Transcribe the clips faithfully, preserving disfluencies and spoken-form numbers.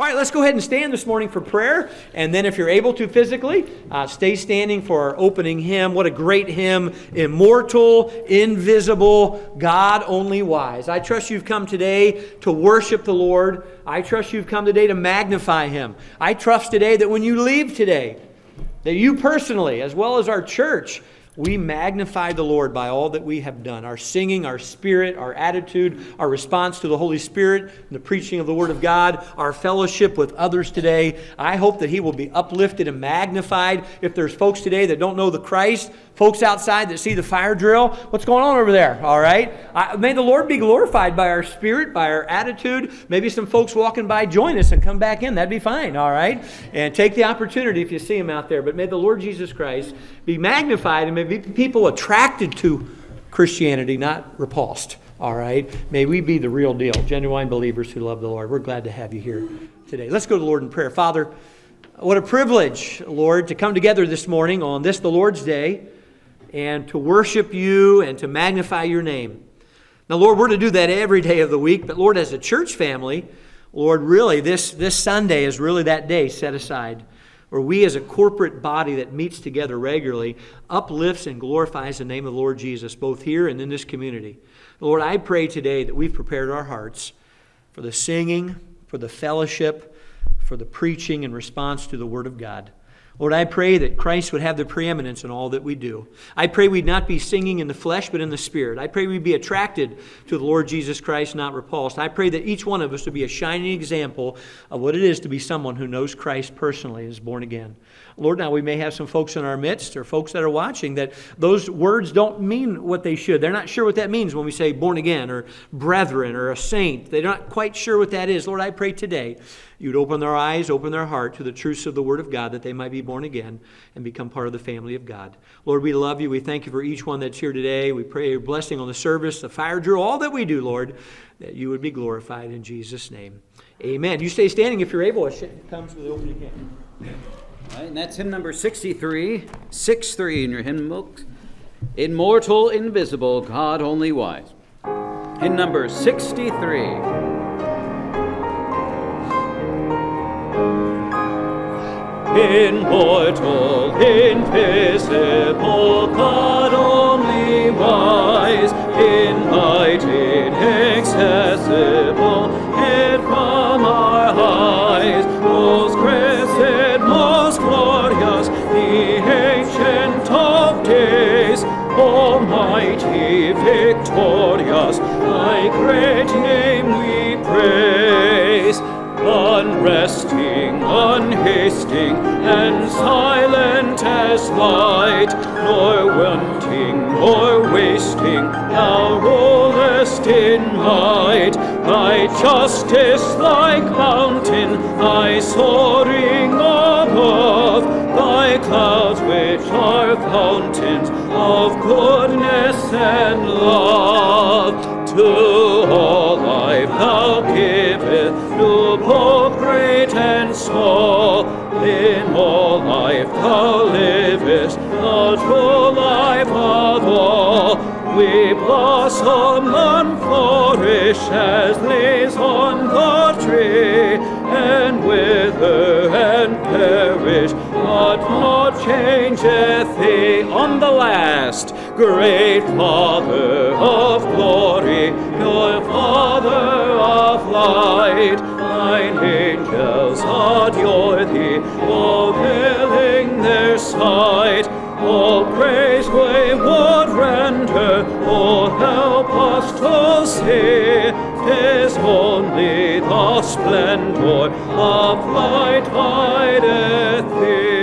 right, let's go ahead and stand this morning for prayer. And then if you're able to physically, uh, stay standing for our opening hymn. What a great hymn. Immortal, invisible, God only wise. I trust you've come today to worship the Lord. I trust you've come today to magnify Him. I trust today that when you leave today, that you personally, as well as our church, we magnify the Lord by all that we have done. Our singing, our spirit, our attitude, our response to the Holy Spirit, and the preaching of the Word of God, our fellowship with others today. I hope that He will be uplifted and magnified. If there's folks today that don't know the Christ, folks outside that see the fire drill, what's going on over there? All right? I, may the Lord be glorified by our spirit, by our attitude. Maybe some folks walking by join us and come back in. That'd be fine, all right? And take the opportunity if you see them out there. But may the Lord Jesus Christ be magnified and may be people attracted to Christianity, not repulsed, all right? May we be the real deal, genuine believers who love the Lord. We're glad to have you here today. Let's go to the Lord in prayer. Father, what a privilege, Lord, to come together this morning on this, the Lord's Day, and to worship you and to magnify your name. Now, Lord, we're to do that every day of the week, but Lord, as a church family, Lord, really, this, this Sunday is really that day set aside where we as a corporate body that meets together regularly uplifts and glorifies the name of the Lord Jesus, both here and in this community. Lord, I pray today that we've prepared our hearts for the singing, for the fellowship, for the preaching and response to the Word of God. Lord, I pray that Christ would have the preeminence in all that we do. I pray we'd not be singing in the flesh, but in the Spirit. I pray we'd be attracted to the Lord Jesus Christ, not repulsed. I pray that each one of us would be a shining example of what it is to be someone who knows Christ personally and is born again. Lord, now we may have some folks in our midst or folks that are watching that those words don't mean what they should. They're not sure what that means when we say born again or brethren or a saint. They're not quite sure what that is. Lord, I pray today you'd open their eyes, open their heart to the truths of the Word of God, that they might be born again and become part of the family of God. Lord, we love you. We thank you for each one that's here today. We pray your blessing on the service, the fire drill, all that we do, Lord, that you would be glorified in Jesus' name. Amen. You stay standing if you're able. It comes with the opening hymn. All right, and that's hymn number sixty-three, six three in your hymn book. Immortal, invisible, God only wise. Hymn number sixty-three. Immortal, invisible, God only wise, invited, accessible, hid from our eyes, most crescent, most glorious, the ancient of days, almighty, victorious, thy great name we praise. Unresting, unhasting, and silent as light, nor wanting, nor wasting, thou rulest in might. Thy justice like mountain, thy soaring above, thy clouds which are fountains of goodness and love. To all life thou givest, to both great and small. In all life thou livest, the true life of all. We blossom and flourish as leaves on the tree, and wither and perish, but not changeth thee. On the last, great Father of glory, your Father of light, thine angels adore thee, all filling their sight. All praise we would render, oh help us to see, 'tis only the splendor of light hideth thee.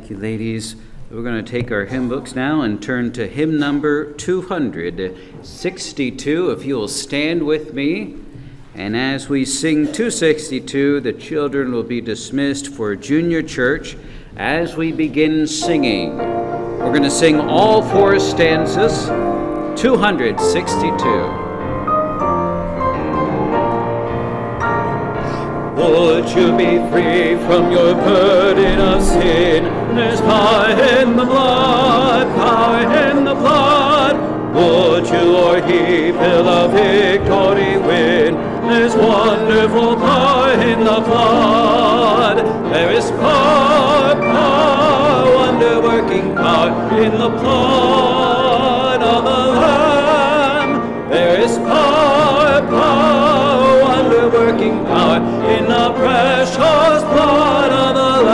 Thank you, ladies. We're going to take our hymn books now and turn to hymn number two hundred sixty-two. If you will stand with me. And as we sing two sixty-two, the children will be dismissed for junior church as we begin singing. We're going to sing all four stanzas, two hundred sixty-two. Would you be free from your burden of sin? There's power in the blood, power in the blood. Would you, Lord, He fill a victory win? There's wonderful power in the blood. There is power, power, wonder-working power in the blood of the Lamb. There is power, power, wonder-working power in the precious blood of the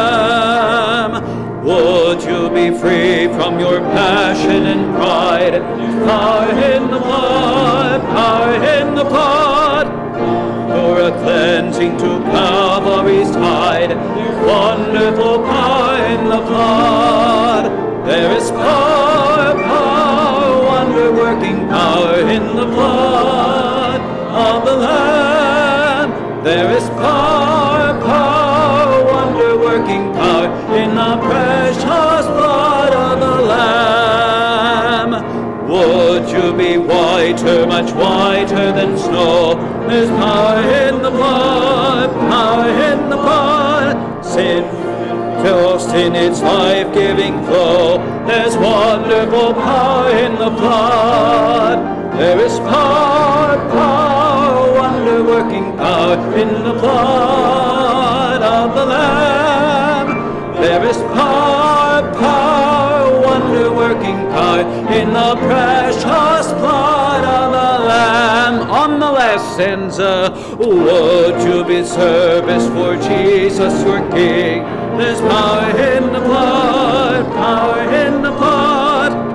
Lamb. Would you be free from your passion and pride? There's power in the blood, power in the blood. For a cleansing to Calvary's tide, there's wonderful power in the blood. There is power, power, wonder-working power in the blood of the Lamb. There is power, power, wonder-working power in the precious blood of the Lamb. Would you be whiter, much whiter than snow? There's power in the blood, power in the blood. Sin lost in its life-giving flow. There's wonderful power in the blood. There is power, power, wonder-working power in the blood of the Lamb. There is power, power, wonder-working power in the precious blood of the Lamb. On the last stanza, would you be service for Jesus your King? There's power in the blood, power in the blood.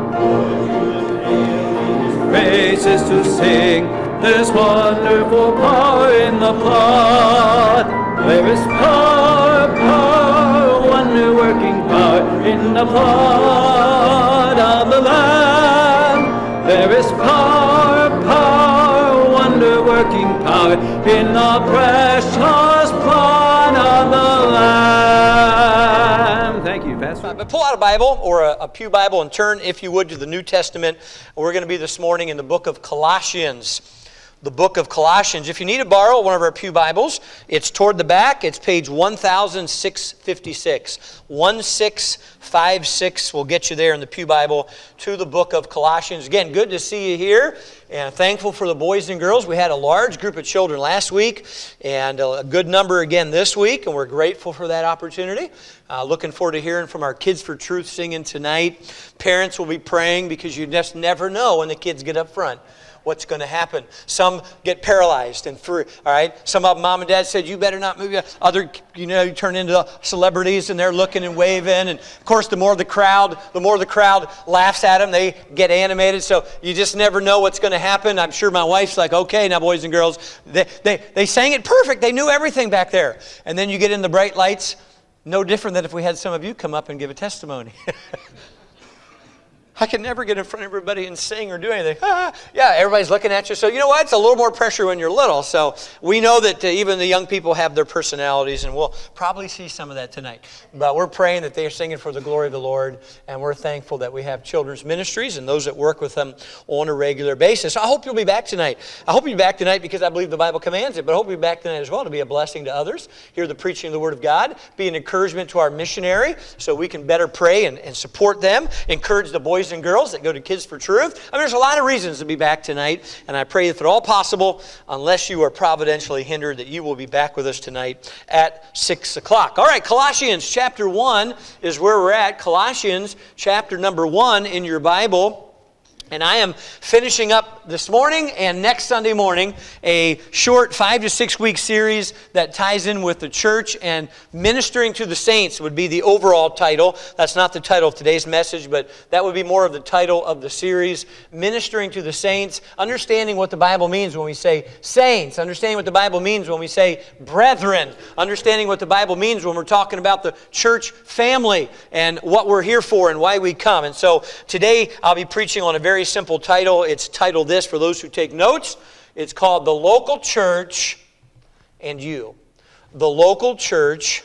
Praises to sing, there's wonderful power in the blood. There is power, power, wonder-working power in the blood of the Lamb. There is power, power, wonder-working power in the precious blood of the Lamb. Thank you, Pastor. But pull out a Bible or a, a pew Bible and turn, if you would, to the New Testament. We're going to be this morning in the book of Colossians. The book of Colossians. If you need to borrow one of our pew Bibles, it's toward the back. It's page one thousand six hundred fifty-six. one six five six will get you there in the pew Bible to the book of Colossians. Again, good to see you here, and thankful for the boys and girls. We had a large group of children last week, and a good number again this week, and we're grateful for that opportunity. Uh, looking forward to hearing from our Kids for Truth singing tonight. Parents will be praying because you just never know when the kids get up front what's going to happen. Some get paralyzed and free, all right? Some of them, mom and dad said, you better not move. Other, you know, you turn into celebrities and they're looking and waving. And of course, the more the crowd, the more the crowd laughs at them, they get animated. So you just never know what's going to happen. I'm sure my wife's like, okay, now boys and girls, they, they, they sang it perfect. They knew everything back there. And then you get in the bright lights, no different than if we had some of you come up and give a testimony. I can never get in front of everybody and sing or do anything. Ah, yeah, everybody's looking at you. So you know what? It's a little more pressure when you're little. So we know that uh, even the young people have their personalities, and we'll probably see some of that tonight. But we're praying that they are singing for the glory of the Lord, and we're thankful that we have children's ministries and those that work with them on a regular basis. So I hope you'll be back tonight. I hope you'll be back tonight because I believe the Bible commands it, but I hope you'll be back tonight as well to be a blessing to others, hear the preaching of the Word of God, be an encouragement to our missionary so we can better pray and, and support them, encourage the boys and girls that go to Kids for Truth. I mean, there's a lot of reasons to be back tonight, and I pray if at all possible, unless you are providentially hindered, that you will be back with us tonight at six o'clock. All right, Colossians chapter one is where we're at. Colossians chapter number one in your Bible. And I am finishing up this morning and next Sunday morning a short five to six week series that ties in with the church, and ministering to the saints would be the overall title. That's not the title of today's message, but that would be more of the title of the series. Ministering to the saints, understanding what the Bible means when we say saints, understanding what the Bible means when we say brethren, understanding what the Bible means when we're talking about the church family and what we're here for and why we come. And so today I'll be preaching on a very simple title. It's titled this for those who take notes. It's called The Local Church and You. The Local Church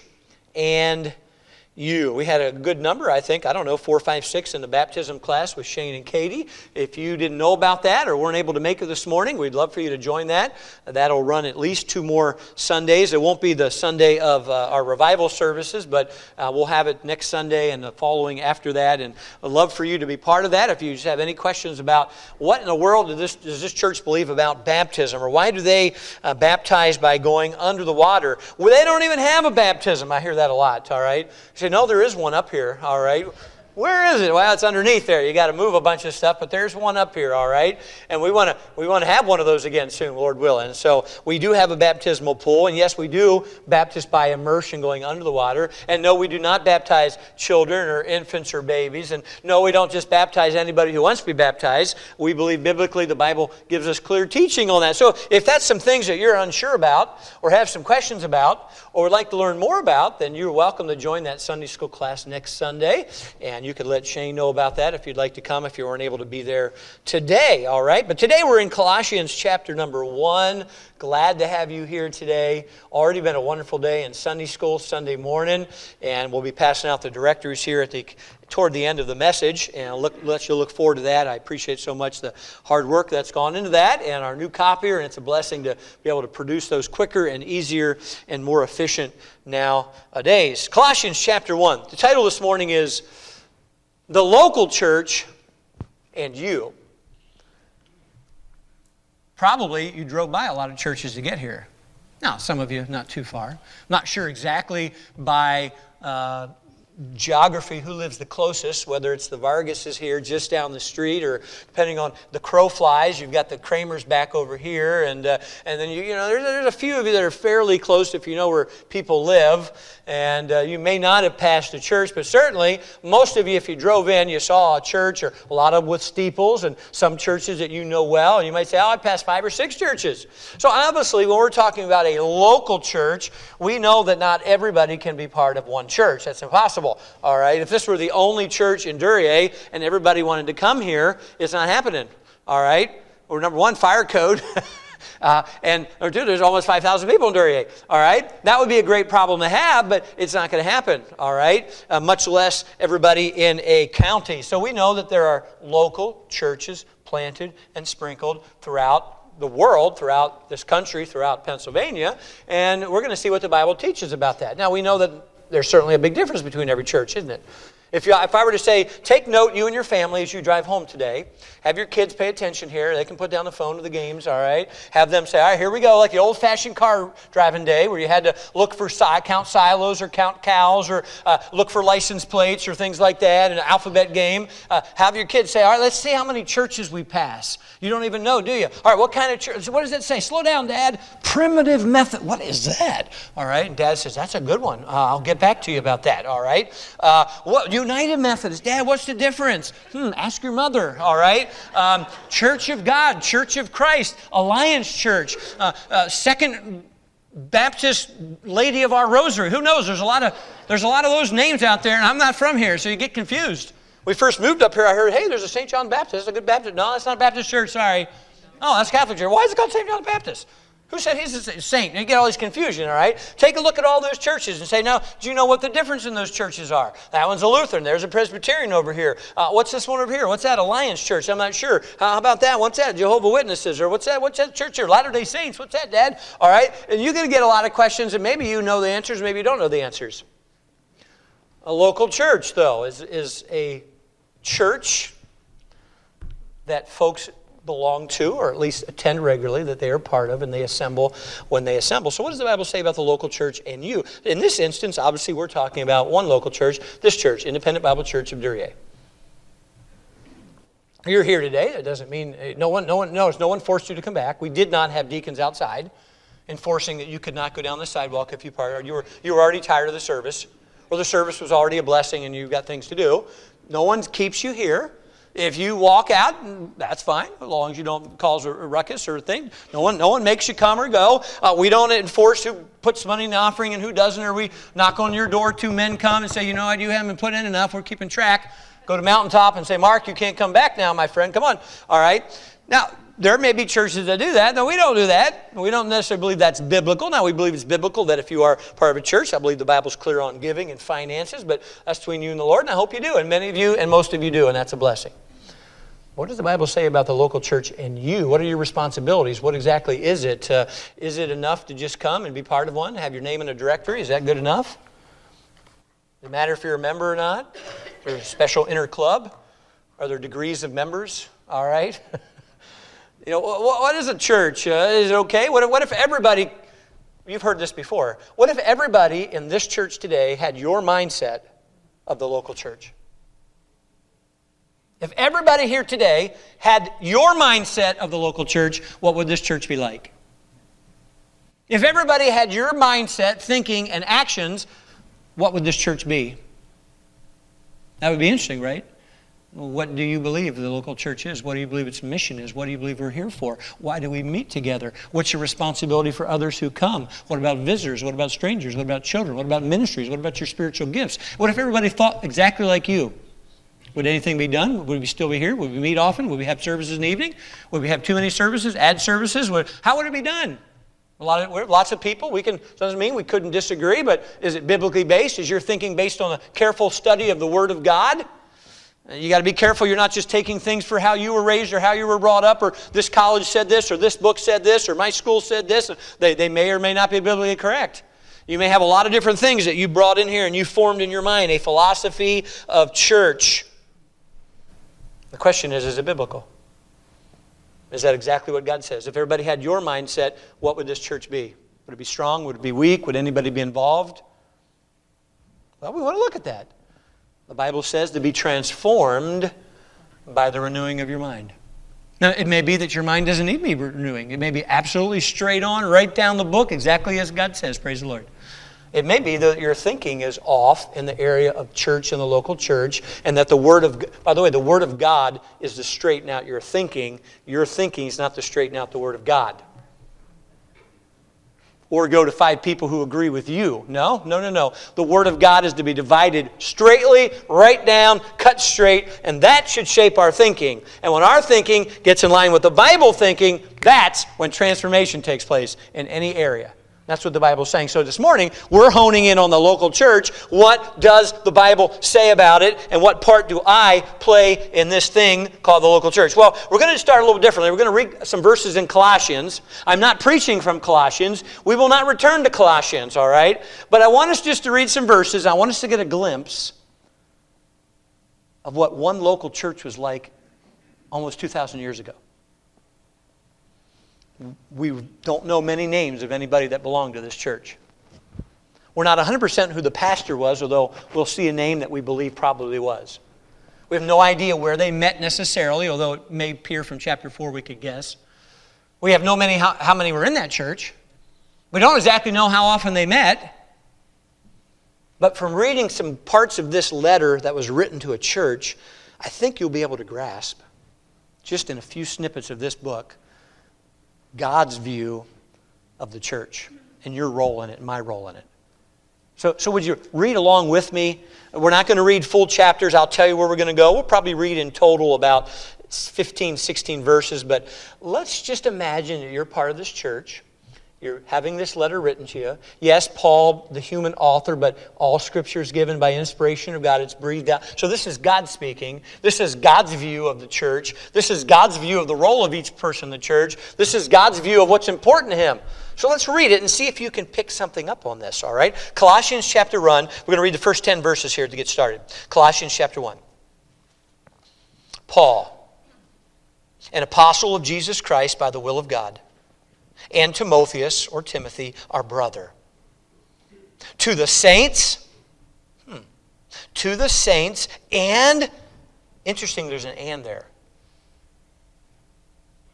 and You. We had a good number, I think, I don't know, four, five, six in the baptism class with Shane and Katie. If you didn't know about that or weren't able to make it this morning, we'd love for you to join that. That'll run at least two more Sundays. It won't be the Sunday of uh, our revival services, but uh, we'll have it next Sunday and the following after that. And I'd love for you to be part of that. If you just have any questions about what in the world does this, does this church believe about baptism, or why do they uh, baptize by going under the water? Well, they don't even have a baptism. I hear that a lot, all right? You say, no, there is one up here, all right? Where is it? Well, it's underneath there. You got to move a bunch of stuff, but there's one up here, all right? And we want to we want to have one of those again soon, Lord willing. And so we do have a baptismal pool, and yes, we do baptize by immersion going under the water. And no, we do not baptize children or infants or babies. And no, we don't just baptize anybody who wants to be baptized. We believe biblically the Bible gives us clear teaching on that. So if that's some things that you're unsure about or have some questions about or would like to learn more about, then you're welcome to join that Sunday school class next Sunday. And you could let Shane know about that if you'd like to come if you weren't able to be there today, all right? But today we're in Colossians chapter number one. Glad to have you here today. Already been a wonderful day in Sunday school Sunday morning, and we'll be passing out the directories here at the toward the end of the message, and I'll look, let you look forward to that. I appreciate so much the hard work that's gone into that, and our new copier, and it's a blessing to be able to produce those quicker and easier and more efficient nowadays. Colossians chapter one. The title this morning is The Local Church and You. Probably you drove by a lot of churches to get here. Now, some of you not too far. Not sure exactly by uh, geography who lives the closest, whether it's the Vargases here just down the street, or depending on the crow flies, you've got the Kramers back over here, and uh, and then you you know there's, there's a few of you that are fairly close if you know where people live, and uh, you may not have passed a church, but certainly most of you, if you drove in, you saw a church, or a lot of them with steeples, and some churches that you know well, and you might say, oh, I passed five or six churches. So obviously when we're talking about a local church, we know that not everybody can be part of one church. That's impossible. All right, if this were the only church in Duryea and everybody wanted to come here, it's not happening. All right, or number one, fire code, uh, and or two, there's almost five thousand people in Duryea. All right, that would be a great problem to have, but it's not going to happen. All right, uh, much less everybody in a county. So we know that there are local churches planted and sprinkled throughout the world, throughout this country, throughout Pennsylvania, and we're going to see what the Bible teaches about that. Now we know that there's certainly a big difference between every church, isn't it? If, you, if I were to say, take note, you and your family, as you drive home today, have your kids pay attention here. They can put down the phone to the games, all right? Have them say, all right, here we go, like the old-fashioned car driving day where you had to look for, count silos or count cows or uh, look for license plates or things like that in an alphabet game. Uh, have your kids say, all right, let's see how many churches we pass. You don't even know, do you? All right, what kind of church? What does it say? Slow down, Dad. Primitive method. What is that? All right, and Dad says, that's a good one. Uh, I'll get back to you about that, all right? Uh, what United Methodist. Dad, what's the difference? Hmm, ask your mother, all right? Um, Church of God, Church of Christ, Alliance Church, uh, uh, Second Baptist Lady of Our Rosary. Who knows? There's a lot of there's a lot of those names out there, and I'm not from here, so you get confused. We first moved up here, I heard, hey, there's a Saint John Baptist. That's a good Baptist. No, that's not a Baptist church, sorry. Oh, that's Catholic church. Why is it called Saint John Baptist? Who said he's a saint? You get all this confusion, all right? Take a look at all those churches and say, now, do you know what the difference in those churches are? That one's a Lutheran. There's a Presbyterian over here. Uh, what's this one over here? What's that? Alliance Church. I'm not sure. Uh, how about that? What's that? Jehovah's Witnesses. Or what's that? What's that church here? Latter-day Saints. What's that, Dad? All right? And you're going to get a lot of questions, and maybe you know the answers, maybe you don't know the answers. A local church, though, is, is a church that folks belong to, or at least attend regularly, that they are part of, and they assemble when they assemble. So what does the Bible say about the local church and you? In this instance, obviously, we're talking about one local church, this church, Independent Bible Church of Duryea. You're here today. That doesn't mean no one, no one knows. No one forced you to come back. We did not have deacons outside enforcing that you could not go down the sidewalk if you partied. You were you were already tired of the service, or the service was already a blessing and you've got things to do. No one keeps you here. If you walk out, that's fine, as long as you don't cause a ruckus or a thing. No one, no one makes you come or go. Uh, we don't enforce who puts money in the offering and who doesn't, or we knock on your door, two men come and say, you know, you haven't put in enough, we're keeping track. Go to Mountaintop and say, Mark, you can't come back now, my friend. Come on. All right. Now, there may be churches that do that. No, we don't do that. We don't necessarily believe that's biblical. Now, we believe it's biblical that if you are part of a church, I believe the Bible's clear on giving and finances, but that's between you and the Lord, and I hope you do, and many of you and most of you do, and that's a blessing. What does the Bible say about the local church and you? What are your responsibilities? What exactly is it? Uh, is it enough to just come and be part of one, have your name in a directory? Is that good enough? Does it matter if you're a member or not? Is there a special inner club? Are there degrees of members? All right. You know, what, what is a church? Uh, is it okay? What if, what if everybody, you've heard this before, what if everybody in this church today had your mindset of the local church? If everybody here today had your mindset of the local church, what would this church be like? If everybody had your mindset, thinking, and actions, what would this church be? That would be interesting, right? What do you believe the local church is? What do you believe its mission is? What do you believe we're here for? Why do we meet together? What's your responsibility for others who come? What about visitors? What about strangers? What about children? What about ministries? What about your spiritual gifts? What if everybody thought exactly like you? Would anything be done? Would we still be here? Would we meet often? Would we have services in the evening? Would we have too many services? Add services? How would it be done? A lot of, lots of people. We can, doesn't mean we couldn't disagree, but is it biblically based? Is your thinking based on a careful study of the Word of God? You got to be careful you're not just taking things for how you were raised or how you were brought up, or this college said this, or this book said this, or my school said this. They, they may or may not be biblically correct. You may have a lot of different things that you brought in here and you formed in your mind, a philosophy of church. The question is, is it biblical? Is that exactly what God says? If everybody had your mindset, what would this church be? Would it be strong? Would it be weak? Would anybody be involved? Well, we want to look at that. The Bible says to be transformed by the renewing of your mind. Now, it may be that your mind doesn't need me renewing. It may be absolutely straight on, right down the book, exactly as God says. Praise the Lord. It may be that your thinking is off in the area of church and the local church, and that the Word of, by the way, the Word of God is to straighten out your thinking. Your thinking is not to straighten out the Word of God. Or go to five people who agree with you. No, no, no, no. The Word of God is to be divided straightly, right down, cut straight, and that should shape our thinking. And when our thinking gets in line with the Bible thinking, that's when transformation takes place in any area. That's what the Bible's saying. So this morning, we're honing in on the local church. What does the Bible say about it? And what part do I play in this thing called the local church? Well, we're going to start a little differently. We're going to read some verses in Colossians. I'm not preaching from Colossians. We will not return to Colossians, all right? But I want us just to read some verses. I want us to get a glimpse of what one local church was like almost two thousand years ago. We don't know many names of anybody that belonged to this church. We're not one hundred percent who the pastor was, although we'll see a name that we believe probably was. We have no idea where they met necessarily, although it may appear from chapter four we could guess. We have no many how, how many were in that church. We don't exactly know how often they met. But from reading some parts of this letter that was written to a church, I think you'll be able to grasp, just in a few snippets of this book, God's view of the church and your role in it and my role in it. So, so would you read along with me? We're not going to read full chapters. I'll tell you where we're going to go. We'll probably read in total about fifteen, sixteen verses, but let's just imagine that you're part of this church. You're having this letter written to you. Yes, Paul, the human author, but all Scripture is given by inspiration of God. It's breathed out. So this is God speaking. This is God's view of the church. This is God's view of the role of each person in the church. This is God's view of what's important to Him. So let's read it and see if you can pick something up on this, all right? Colossians chapter one. We're going to read the first ten verses here to get started. Colossians chapter one. Paul, an apostle of Jesus Christ by the will of God, and Timotheus, or Timothy, our brother. To the saints, hmm, to the saints, and, interesting, there's an and there.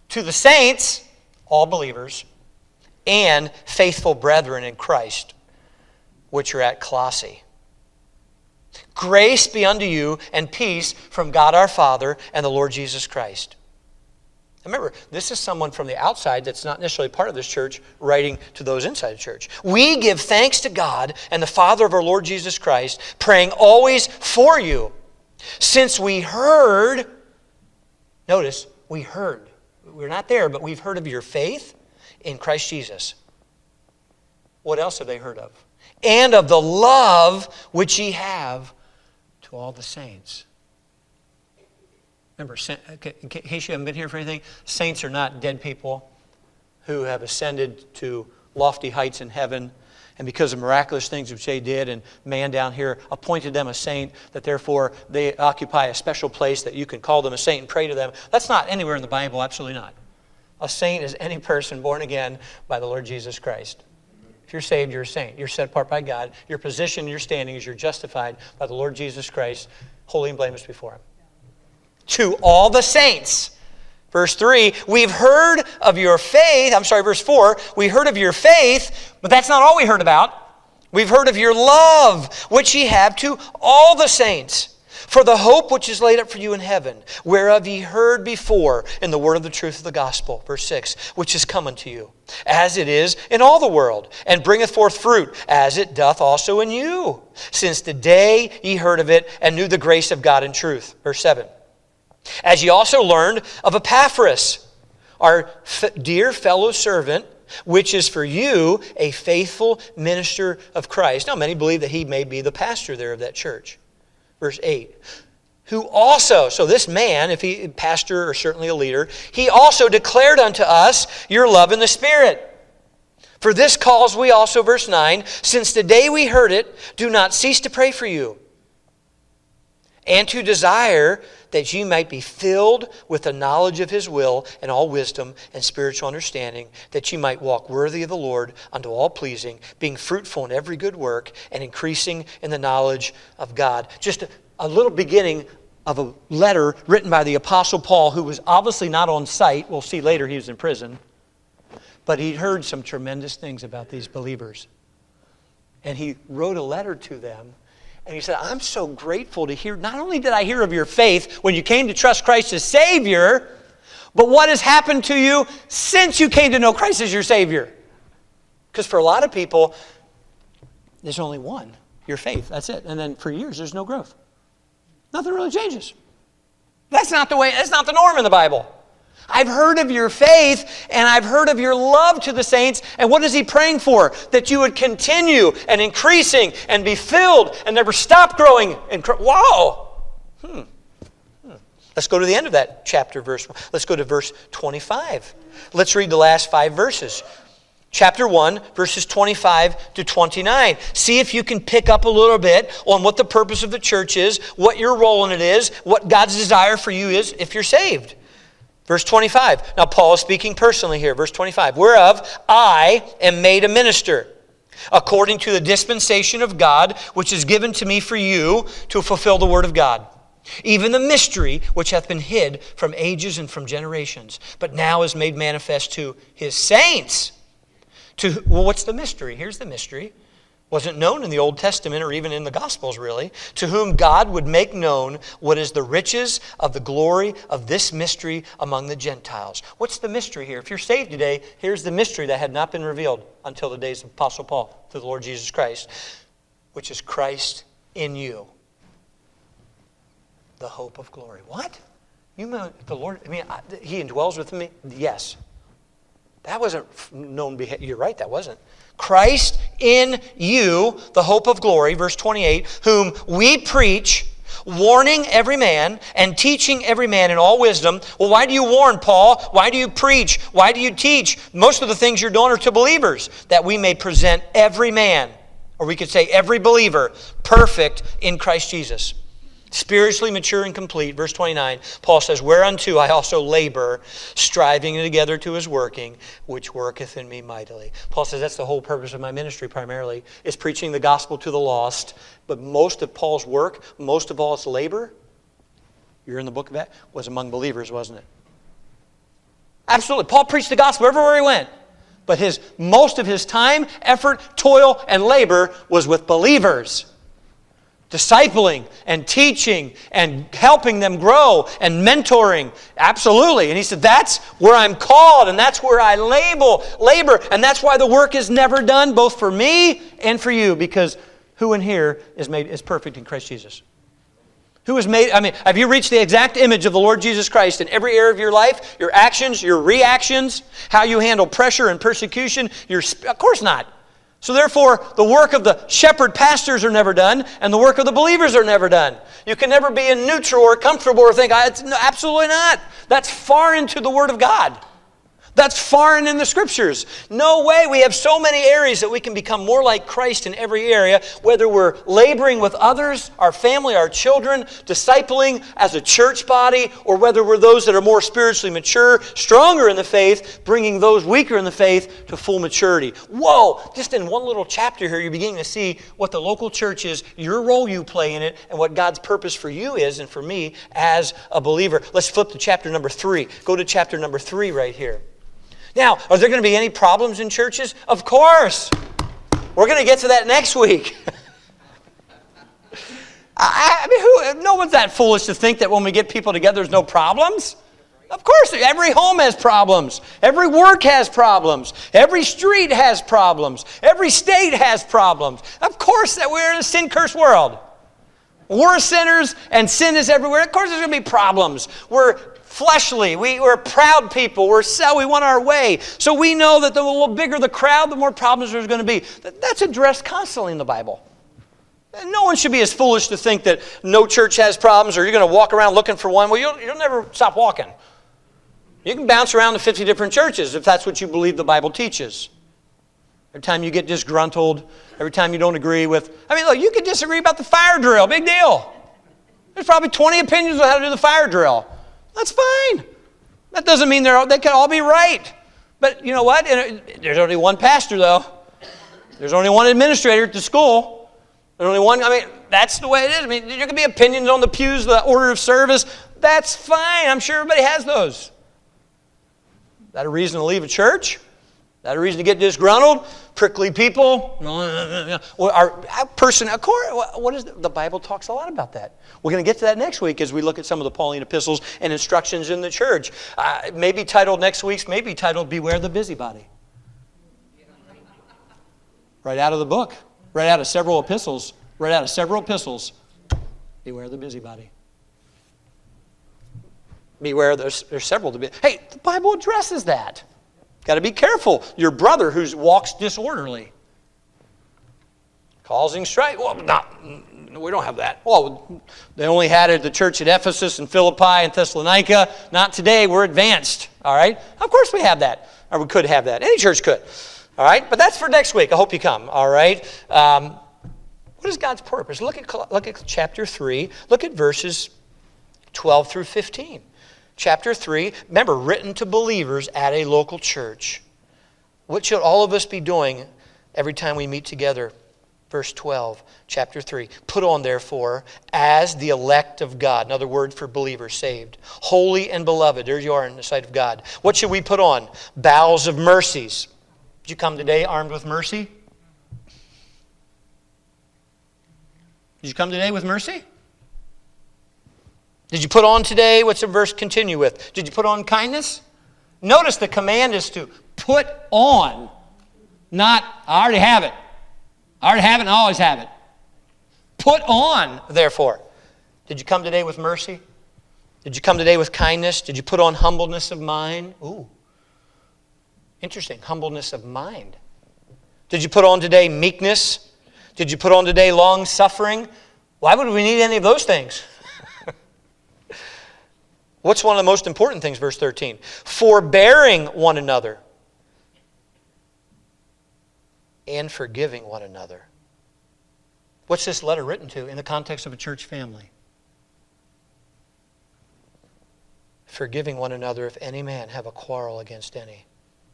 To the saints, all believers, and faithful brethren in Christ, which are at Colossae. Grace be unto you and peace from God our Father and the Lord Jesus Christ. Remember, this is someone from the outside that's not necessarily part of this church writing to those inside the church. We give thanks to God and the Father of our Lord Jesus Christ, praying always for you, since we heard, notice, we heard. We're not there, but we've heard of your faith in Christ Jesus. What else have they heard of? And of the love which ye have to all the saints. Remember, in case you haven't been here for anything, saints are not dead people who have ascended to lofty heights in heaven, and because of miraculous things which they did, and man down here appointed them a saint, that therefore they occupy a special place that you can call them a saint and pray to them. That's not anywhere in the Bible, absolutely not. A saint is any person born again by the Lord Jesus Christ. If you're saved, you're a saint. You're set apart by God. Your position, your standing is you're justified by the Lord Jesus Christ, holy and blameless before Him. To all the saints. Verse three, we've heard of your faith. I'm sorry, verse four, we heard of your faith, but that's not all we heard about. We've heard of your love, which ye have to all the saints, for the hope which is laid up for you in heaven, whereof ye heard before in the word of the truth of the gospel. Verse six, which is come unto you, as it is in all the world, and bringeth forth fruit, as it doth also in you, since the day ye heard of it, and knew the grace of God in truth. Verse seven, as ye also learned of Epaphras, our f- dear fellow servant, which is for you a faithful minister of Christ. Now, many believe that he may be the pastor there of that church. Verse eight, who also, so this man, if he pastor or certainly a leader, he also declared unto us your love in the Spirit. For this cause we also, verse nine, since the day we heard it, do not cease to pray for you, and to desire that ye might be filled with the knowledge of His will and all wisdom and spiritual understanding, that ye might walk worthy of the Lord unto all pleasing, being fruitful in every good work and increasing in the knowledge of God. Just a, a little beginning of a letter written by the Apostle Paul, who was obviously not on site. We'll see later he was in prison. But he'd heard some tremendous things about these believers. And he wrote a letter to them. And he said, I'm so grateful to hear, not only did I hear of your faith when you came to trust Christ as Savior, but what has happened to you since you came to know Christ as your Savior. Because for a lot of people, there's only one, your faith. That's it. And then for years, there's no growth. Nothing really changes. That's not the way, that's not the norm in the Bible. I've heard of your faith, and I've heard of your love to the saints. And what is he praying for? That you would continue and increasing and be filled and never stop growing. And wow! Hmm. Hmm. Let's go to the end of that chapter, verse. Let's go to verse twenty-five. Let's read the last five verses. Chapter one, verses twenty-five to twenty-nine. See if you can pick up a little bit on what the purpose of the church is, what your role in it is, what God's desire for you is if you're saved. Verse twenty-five. Now Paul is speaking personally here. Verse twenty-five. Whereof I am made a minister, according to the dispensation of God, which is given to me for you to fulfill the word of God. Even the mystery which hath been hid from ages and from generations, but now is made manifest to His saints. To, well, what's the mystery? Here's the mystery. Wasn't known in the Old Testament or even in the Gospels, really. To whom God would make known what is the riches of the glory of this mystery among the Gentiles. What's the mystery here? If you're saved today, here's the mystery that had not been revealed until the days of Apostle Paul to the Lord Jesus Christ, which is Christ in you, the hope of glory. What? You mean the Lord, I mean, He indwells with me? Yes. That wasn't known behavior. You're right, that wasn't. Christ in you, the hope of glory, verse twenty-eight, whom we preach, warning every man and teaching every man in all wisdom. Well, why do you warn, Paul? Why do you preach? Why do you teach? Most of the things you're doing are to believers, that we may present every man, or we could say every believer, perfect in Christ Jesus. Spiritually mature and complete. Verse twenty-nine, Paul says, whereunto I also labor, striving together to His working, which worketh in me mightily. Paul says that's the whole purpose of my ministry primarily, is preaching the gospel to the lost. But most of Paul's work, most of all his labor, you're in the book of Acts, was among believers, wasn't it? Absolutely. Paul preached the gospel everywhere he went. But his most of his time, effort, toil, and labor was with believers. Discipling and teaching and helping them grow and mentoring. Absolutely. And he said, that's where I'm called and that's where I label, labor. And that's why the work is never done, both for me and for you. Because who in here is made is perfect in Christ Jesus? Who is made, I mean, have you reached the exact image of the Lord Jesus Christ in every area of your life? Your actions, your reactions, how you handle pressure and persecution? Your, of course not. So therefore, the work of the shepherd pastors are never done, and the work of the believers are never done. You can never be in neutral or comfortable or think, it's, no, absolutely not. That's far into the Word of God. That's foreign in the Scriptures. No way. We have so many areas that we can become more like Christ in every area, whether we're laboring with others, our family, our children, discipling as a church body, or whether we're those that are more spiritually mature, stronger in the faith, bringing those weaker in the faith to full maturity. Whoa! Just in one little chapter here, you're beginning to see what the local church is, your role you play in it, and what God's purpose for you is and for me as a believer. Let's flip to chapter number three. Go to chapter number three right here. Now, are there going to be any problems in churches? Of course. We're going to get to that next week. I, I mean, who, no one's that foolish to think that when we get people together, there's no problems. Of course, every home has problems. Every work has problems. Every street has problems. Every state has problems. Of course, that we're in a sin-cursed world. We're sinners, and sin is everywhere. Of course, there's going to be problems. We're fleshly. We, we're proud people. We're so, we want our way. So we know that the little bigger the crowd, the more problems there's going to be. That's addressed constantly in the Bible. No one should be as foolish to think that no church has problems or you're going to walk around looking for one. Well, you'll, you'll never stop walking. You can bounce around to fifty different churches if that's what you believe the Bible teaches. Every time you get disgruntled, every time you don't agree with... I mean, look, you could disagree about the fire drill. Big deal. There's probably twenty opinions on how to do the fire drill. That's fine. That doesn't mean they're, they can all be right. But you know what? There's only one pastor, though. There's only one administrator at the school. There's only one... I mean, that's the way it is. I mean, there can be opinions on the pews, the order of service. That's fine. I'm sure everybody has those. Is that a reason to leave a church? Is that a reason to get disgruntled? Prickly people? Well, our, our person, of course, what is the, the Bible talks a lot about that. We're going to get to that next week as we look at some of the Pauline epistles and instructions in the church. Uh, maybe titled next week's, maybe titled Beware the Busybody. Right out of the book. Right out of several epistles. Right out of several epistles. Beware the busybody. Beware, there's, there's several to be. Hey, the Bible addresses that. Got to be careful. Your brother who walks disorderly. Causing strife. Well, not, we don't have that. Well, they only had it at the church at Ephesus and Philippi and Thessalonica. Not today. We're advanced. All right? Of course we have that. Or we could have that. Any church could. All right? But that's for next week. I hope you come. All right? Um, what is God's purpose? Look at, look at chapter three. Look at verses twelve through fifteen. Chapter three, remember, written to believers at a local church. What should all of us be doing every time we meet together? Verse twelve, chapter three. Put on, therefore, as the elect of God. Another word for believers, saved. Holy and beloved. There you are in the sight of God. What should we put on? Bowels of mercies. Did you come today armed with mercy? Did you come today with mercy? Did you put on today, what's the verse continue with? Did you put on kindness? Notice the command is to put on, not, I already have it. I already have it and I always have it. Put on, therefore. Did you come today with mercy? Did you come today with kindness? Did you put on humbleness of mind? Ooh. Interesting, humbleness of mind. Did you put on today meekness? Did you put on today long suffering? Why would we need any of those things? What's one of the most important things, verse thirteen? Forbearing one another and forgiving one another. What's this letter written to in the context of a church family? Forgiving one another if any man have a quarrel against any.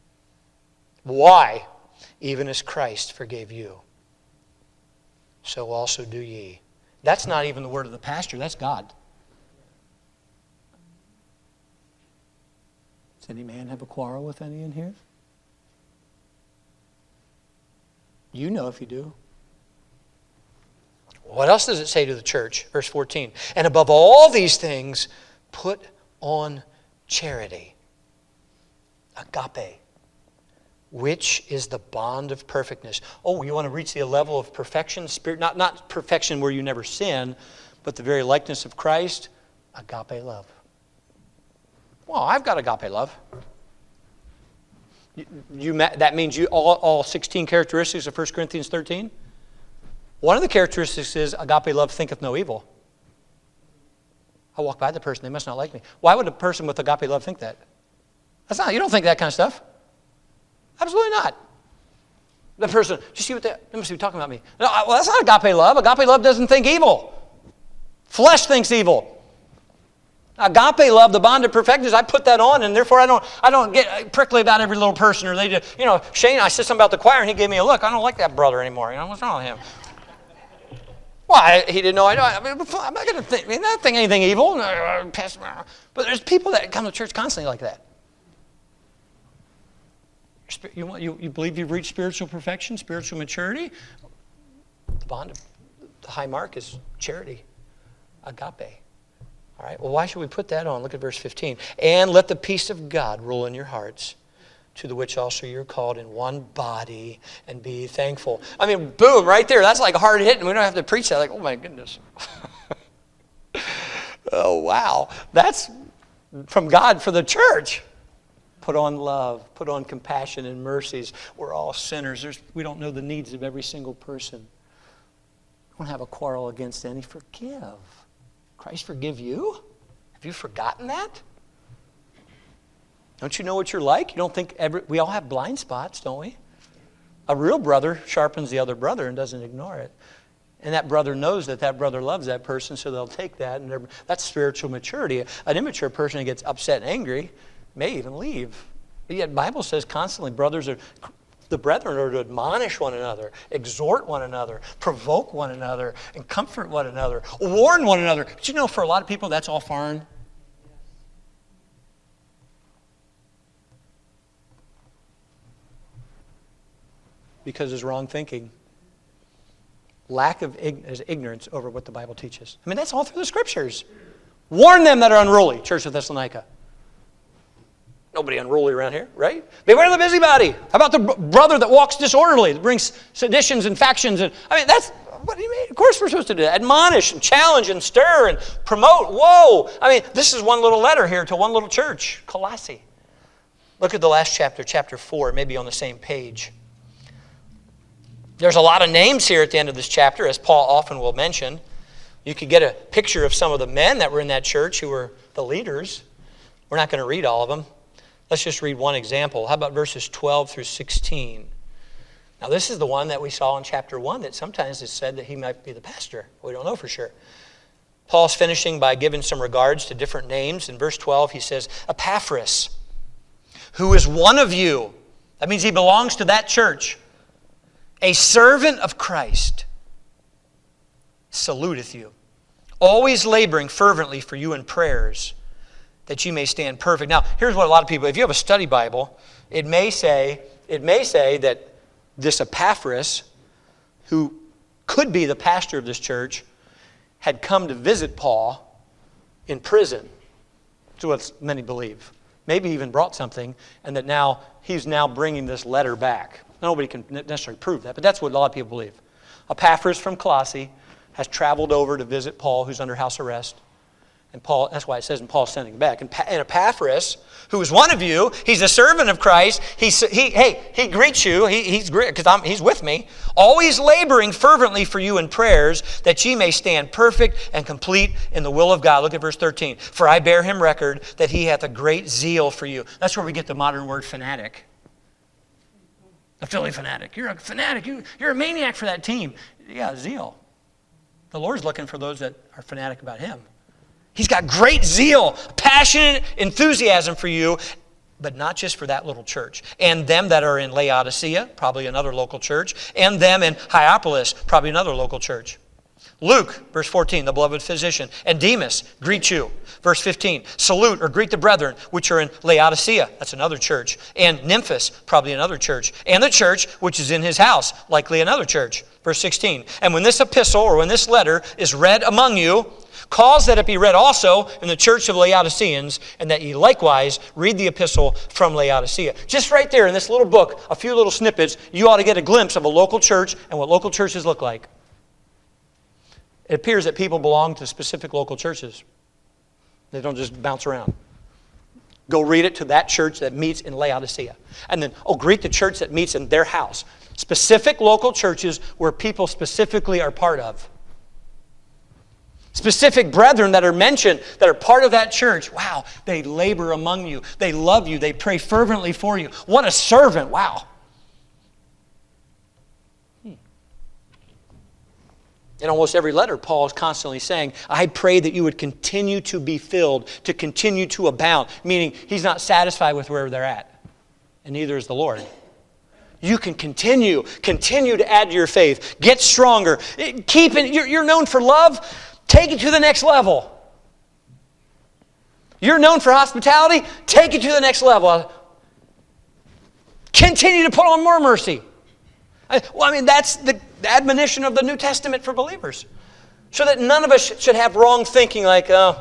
Why? Even as Christ forgave you, so also do ye. That's not even the word of the pastor, that's God. Does any man have a quarrel with any in here? You know if you do. What else does it say to the church? Verse fourteen. And above all these things, put on charity. Agape. Which is the bond of perfectness. Oh, you want to reach the level of perfection? Spirit, not, not perfection where you never sin, but the very likeness of Christ. Agape love. Well, I've got agape love. You, you, that means you all, all sixteen characteristics of First Corinthians thirteen? One of the characteristics is agape love thinketh no evil. I walk by the person, they must not like me. Why would a person with agape love think that? That's not, you don't think that kind of stuff. Absolutely not. The person, do you see what they, they must be talking about me. No, well, that's not agape love. Agape love doesn't think evil. Flesh thinks evil. Agape love, the bond of perfectness, I put that on, and therefore I don't I don't get prickly about every little person. Or they just, you know, Shane, I said something about the choir, and he gave me a look. I don't like that brother anymore. You know, what's wrong with him? Why? He didn't know I know. I mean, I'm not going to think, I mean, not think anything evil. But there's people that come to church constantly like that. You, you, you believe you've reached spiritual perfection, spiritual maturity? The bond of the high mark is charity, agape. All right, well, why should we put that on? Look at verse fifteen. And let the peace of God rule in your hearts, to the which also you're called in one body, and be thankful. I mean, boom, right there. That's like a hard hit, and we don't have to preach that. Like, oh my goodness. Oh, wow. That's from God for the church. Put on love, put on compassion and mercies. We're all sinners. There's, we don't know the needs of every single person. Don't have a quarrel against any. Forgive. Christ forgive you? Have you forgotten that? Don't you know what you're like? You don't think every, we all have blind spots, don't we? A real brother sharpens the other brother and doesn't ignore it. And that brother knows that that brother loves that person, so they'll take that. And that's spiritual maturity. An immature person who gets upset and angry may even leave. But yet the Bible says constantly, brothers are, the brethren are to admonish one another, exhort one another, provoke one another, and comfort one another, warn one another. But you know, for a lot of people, that's all foreign. Because there's wrong thinking. Lack of ig- ignorance over what the Bible teaches. I mean, that's all through the Scriptures. Warn them that are unruly, Church of Thessalonica. Nobody unruly around here, right? Beware the busybody. How about the brother that walks disorderly, that brings seditions and factions? And I mean, that's, what do you mean? Of course we're supposed to do that. Admonish and challenge and stir and promote. Whoa! I mean, this is one little letter here to one little church, Colossae. Look at the last chapter, chapter four, maybe on the same page. There's a lot of names here at the end of this chapter, as Paul often will mention. You could get a picture of some of the men that were in that church who were the leaders. We're not going to read all of them. Let's just read one example. How about verses twelve through sixteen? Now, this is the one that we saw in chapter one that sometimes it's said that he might be the pastor. We don't know for sure. Paul's finishing by giving some regards to different names. In verse twelve, he says, Epaphras, who is one of you. That means he belongs to that church. A servant of Christ, saluteth you, always laboring fervently for you in prayers, that you may stand perfect. Now, here's what a lot of people, if you have a study Bible, it may say, it may say that this Epaphras, who could be the pastor of this church, had come to visit Paul in prison. That's what many believe. Maybe even brought something, and that now he's now bringing this letter back. Nobody can necessarily prove that, but that's what a lot of people believe. Epaphras from Colossae has traveled over to visit Paul, who's under house arrest. And Paul, that's why it says, and Paul's sending him back. And, and Epaphras, who is one of you, he's a servant of Christ. He, he, hey, he greets you. He, he's great because he's with me. Always laboring fervently for you in prayers, that ye may stand perfect and complete in the will of God. Look at verse thirteen. For I bear him record that he hath a great zeal for you. That's where we get the modern word fanatic. A Philly fanatic. You're a fanatic. You, you're a maniac for that team. Yeah, zeal. The Lord's looking for those that are fanatic about him. He's got great zeal, passionate enthusiasm for you, but not just for that little church. And them that are in Laodicea, probably another local church, and them in Hierapolis, probably another local church. Luke, verse fourteen, the beloved physician, and Demas greet you. Verse fifteen, salute or greet the brethren which are in Laodicea. That's another church. And Nymphas, probably another church. And the church which is in his house, likely another church. Verse sixteen, and when this epistle or when this letter is read among you, cause that it be read also in the church of Laodiceans, and that ye likewise read the epistle from Laodicea. Just right there in this little book, a few little snippets, you ought to get a glimpse of a local church and what local churches look like. It appears that people belong to specific local churches. They don't just bounce around. Go read it to that church that meets in Laodicea. And then, oh, greet the church that meets in their house. Specific local churches where people specifically are part of. Specific brethren that are mentioned that are part of that church. Wow, they labor among you. They love you. They pray fervently for you. What a servant. Wow. In almost every letter, Paul is constantly saying, I pray that you would continue to be filled, to continue to abound. Meaning, he's not satisfied with where they're at. And neither is the Lord. You can continue, continue to add to your faith. Get stronger. Keep it. You're, you're known for love. Take it to the next level. You're known for hospitality. Take it to the next level. Continue to put on more mercy. Well, I mean, that's the admonition of the New Testament for believers. So that none of us should have wrong thinking like, oh,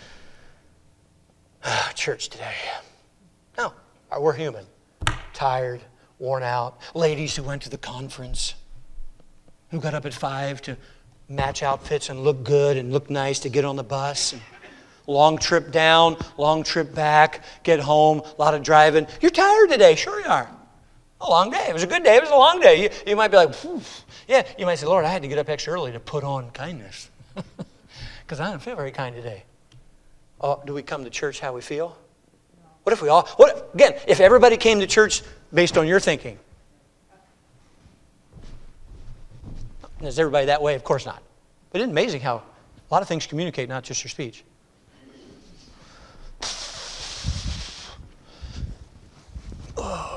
oh church today. No, we're human. Tired, worn out. Ladies who went to the conference, who got up at five to match outfits and look good and look nice to get on the bus. And long trip down, long trip back, get home, a lot of driving. You're tired today. Sure you are. A long day. It was a good day. It was a long day. You, you might be like, Phew. Yeah. You might say, Lord, I had to get up extra early to put on kindness. Because I don't feel very kind today. Oh, do we come to church how we feel? What if we all, what again, if everybody came to church based on your thinking? Is everybody that way? Of course not. But isn't it amazing how a lot of things communicate, not just your speech? Oh.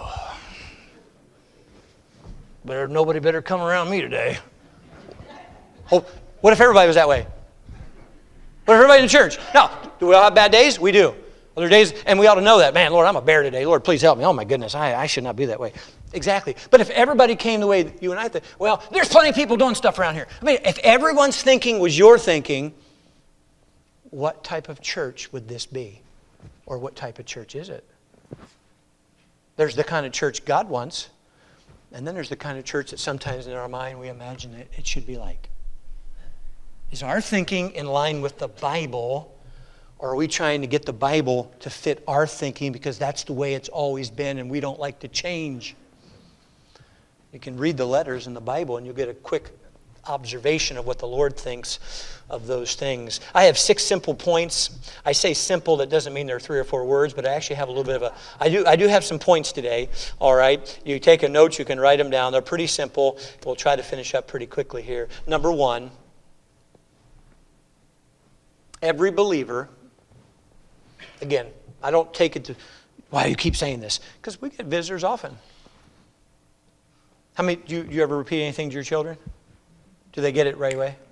Better, nobody better come around me today. Oh, what if everybody was that way? What if everybody in the church? No. Do we all have bad days? We do. Other days, and we ought to know that. Man, Lord, I'm a bear today. Lord, please help me. Oh my goodness, I, I should not be that way. Exactly. But if everybody came the way you and I think, well, there's plenty of people doing stuff around here. I mean, if everyone's thinking was your thinking, what type of church would this be? Or what type of church is it? There's the kind of church God wants. And then there's the kind of church that sometimes in our mind we imagine it, it should be like. Is our thinking in line with the Bible, or are we trying to get the Bible to fit our thinking because that's the way it's always been and we don't like to change? You can read the letters in the Bible and you'll get a quick observation of what the Lord thinks of those things. I have six simple points. I say simple, that doesn't mean there are three or four words, but I actually have a little bit of a, I do I do have some points today, all right? You take a note, you can write them down. They're pretty simple. We'll try to finish up pretty quickly here. Number one, every believer, again, I don't take it to, why do you keep saying this? Because we get visitors often. How many, do you, do you ever repeat anything to your children? Do they get it right away?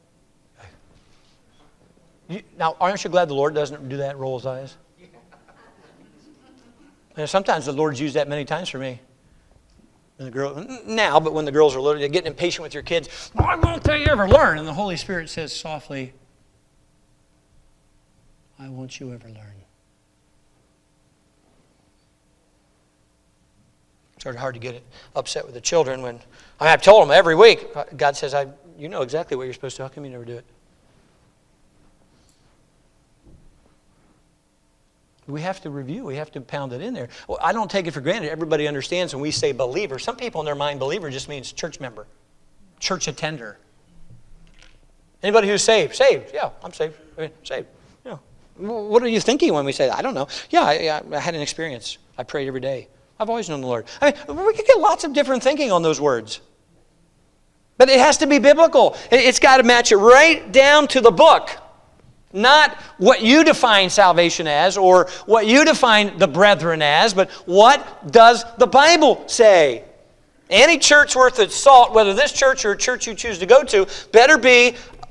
You, now, aren't you glad the Lord doesn't do that, roll his eyes? And sometimes the Lord's used that many times for me. When the girl, now, but when the girls are little, you're getting impatient with your kids. Why won't they ever learn? And the Holy Spirit says softly, why won't you ever learn? It's sort of hard to get upset with the children when, I mean, I've told them every week, God says, I, you know exactly what you're supposed to. How come you never do it? We have to review. We have to pound it in there. Well, I don't take it for granted. Everybody understands when we say believer. Some people in their mind, believer just means church member, church attender. Anybody who's saved? Saved. Yeah, I'm saved. I mean, saved. Yeah. What are you thinking when we say that? I don't know. Yeah, I, I had an experience. I prayed every day. I've always known the Lord. I mean, we could get lots of different thinking on those words. But it has to be biblical. It's got to match it right down to the book. Not what you define salvation as or what you define the brethren as, but what does the Bible say? Any church worth its salt, whether this church or a church you choose to go to, better be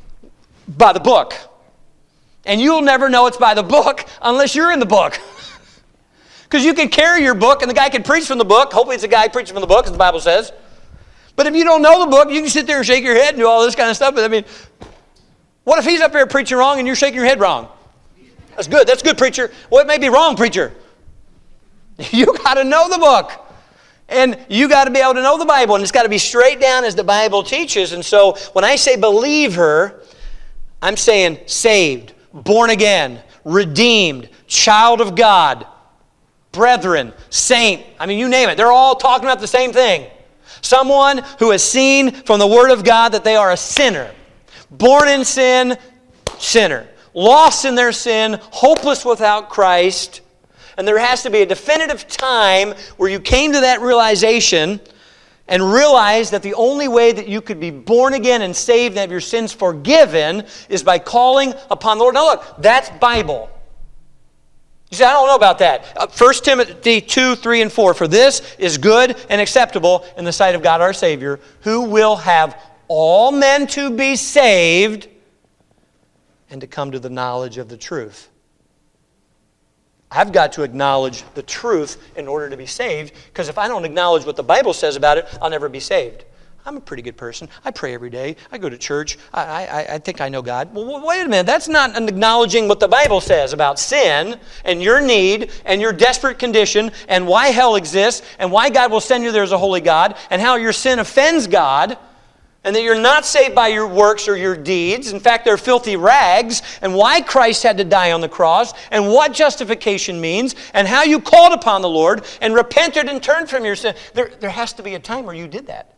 by the book. And you'll never know it's by the book unless you're in the book. Because you can carry your book and the guy can preach from the book. Hopefully it's a guy preaching from the book, as the Bible says. But if you don't know the book, you can sit there and shake your head and do all this kind of stuff. But I mean, what if he's up there preaching wrong and you're shaking your head wrong? That's good. That's good, preacher. Well, it may be wrong, preacher. You got to know the book. And you got to be able to know the Bible. And it's got to be straight down as the Bible teaches. And so when I say believer, I'm saying saved, born again, redeemed, child of God, brethren, saint. I mean, you name it. They're all talking about the same thing. Someone who has seen from the Word of God that they are a sinner. Born in sin, sinner. Lost in their sin, hopeless without Christ. And there has to be a definitive time where you came to that realization and realized that the only way that you could be born again and saved and have your sins forgiven is by calling upon the Lord. Now look, that's Bible. You say, I don't know about that. Uh, First Timothy two, three, and four. For this is good and acceptable in the sight of God our Savior, who will have all men to be saved and to come to the knowledge of the truth. I've got to acknowledge the truth in order to be saved, because if I don't acknowledge what the Bible says about it, I'll never be saved. I'm a pretty good person. I pray every day. I go to church. I, I, I think I know God. Well, wait a minute. That's not acknowledging what the Bible says about sin and your need and your desperate condition and why hell exists and why God will send you there as a holy God and how your sin offends God. And that you're not saved by your works or your deeds. In fact, they're filthy rags. And why Christ had to die on the cross. And what justification means. And how you called upon the Lord and repented and turned from your sin. There, there has to be a time where you did that.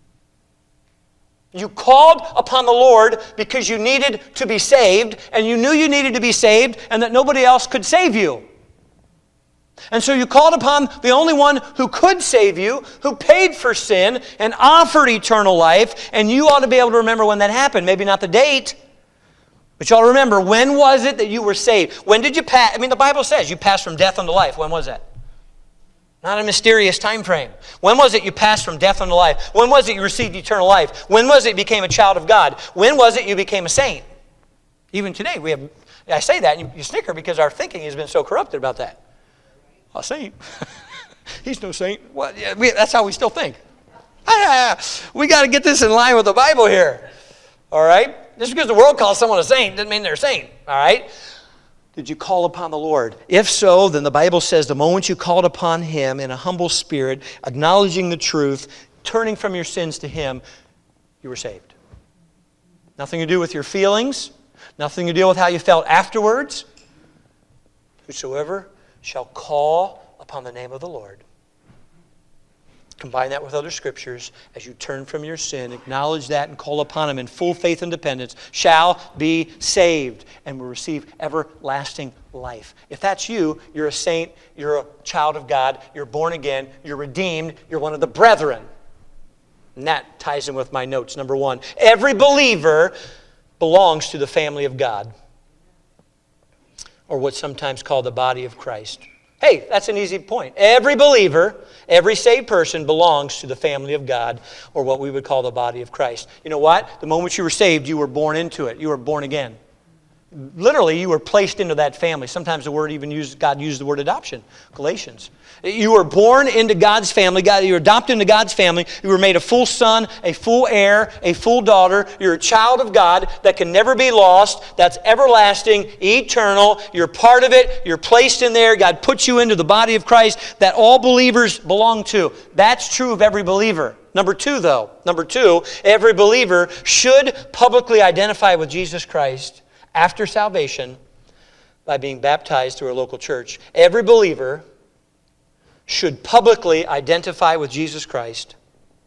You called upon the Lord because you needed to be saved. And you knew you needed to be saved and that nobody else could save you. And so you called upon the only one who could save you, who paid for sin and offered eternal life, and you ought to be able to remember when that happened. Maybe not the date, but you ought to remember, when was it that you were saved? When did you pass? I mean, the Bible says you passed from death unto life. When was that? Not a mysterious time frame. When was it you passed from death unto life? When was it you received eternal life? When was it you became a child of God? When was it you became a saint? Even today, we have. I say that, and you, you snicker because our thinking has been so corrupted about that. A saint. He's no saint. What? Yeah, we, that's how we still think. Ah, we got to get this in line with the Bible here. All right? Just because the world calls someone a saint doesn't mean they're a saint. All right? Did you call upon the Lord? If so, then the Bible says the moment you called upon Him in a humble spirit, acknowledging the truth, turning from your sins to Him, you were saved. Nothing to do with your feelings. Nothing to do with how you felt afterwards. Whosoever shall call upon the name of the Lord. Combine that with other scriptures as you turn from your sin, acknowledge that and call upon Him in full faith and dependence, shall be saved and will receive everlasting life. If that's you, you're a saint, you're a child of God, you're born again, you're redeemed, you're one of the brethren. And that ties in with my notes. Number one, every believer belongs to the family of God, or what's sometimes called the body of Christ. Hey, that's an easy point. Every believer, every saved person belongs to the family of God, or what we would call the body of Christ. You know what? The moment you were saved, you were born into it. You were born again. Literally, you were placed into that family. Sometimes the word even used, God used the word adoption. Galatians. You were born into God's family. God, you were adopted into God's family. You were made a full son, a full heir, a full daughter. You're a child of God that can never be lost. That's everlasting, eternal. You're part of it. You're placed in there. God puts you into the body of Christ that all believers belong to. That's true of every believer. Number two, though. Number two, every believer should publicly identify with Jesus Christ after salvation by being baptized through a local church. Every believer should publicly identify with Jesus Christ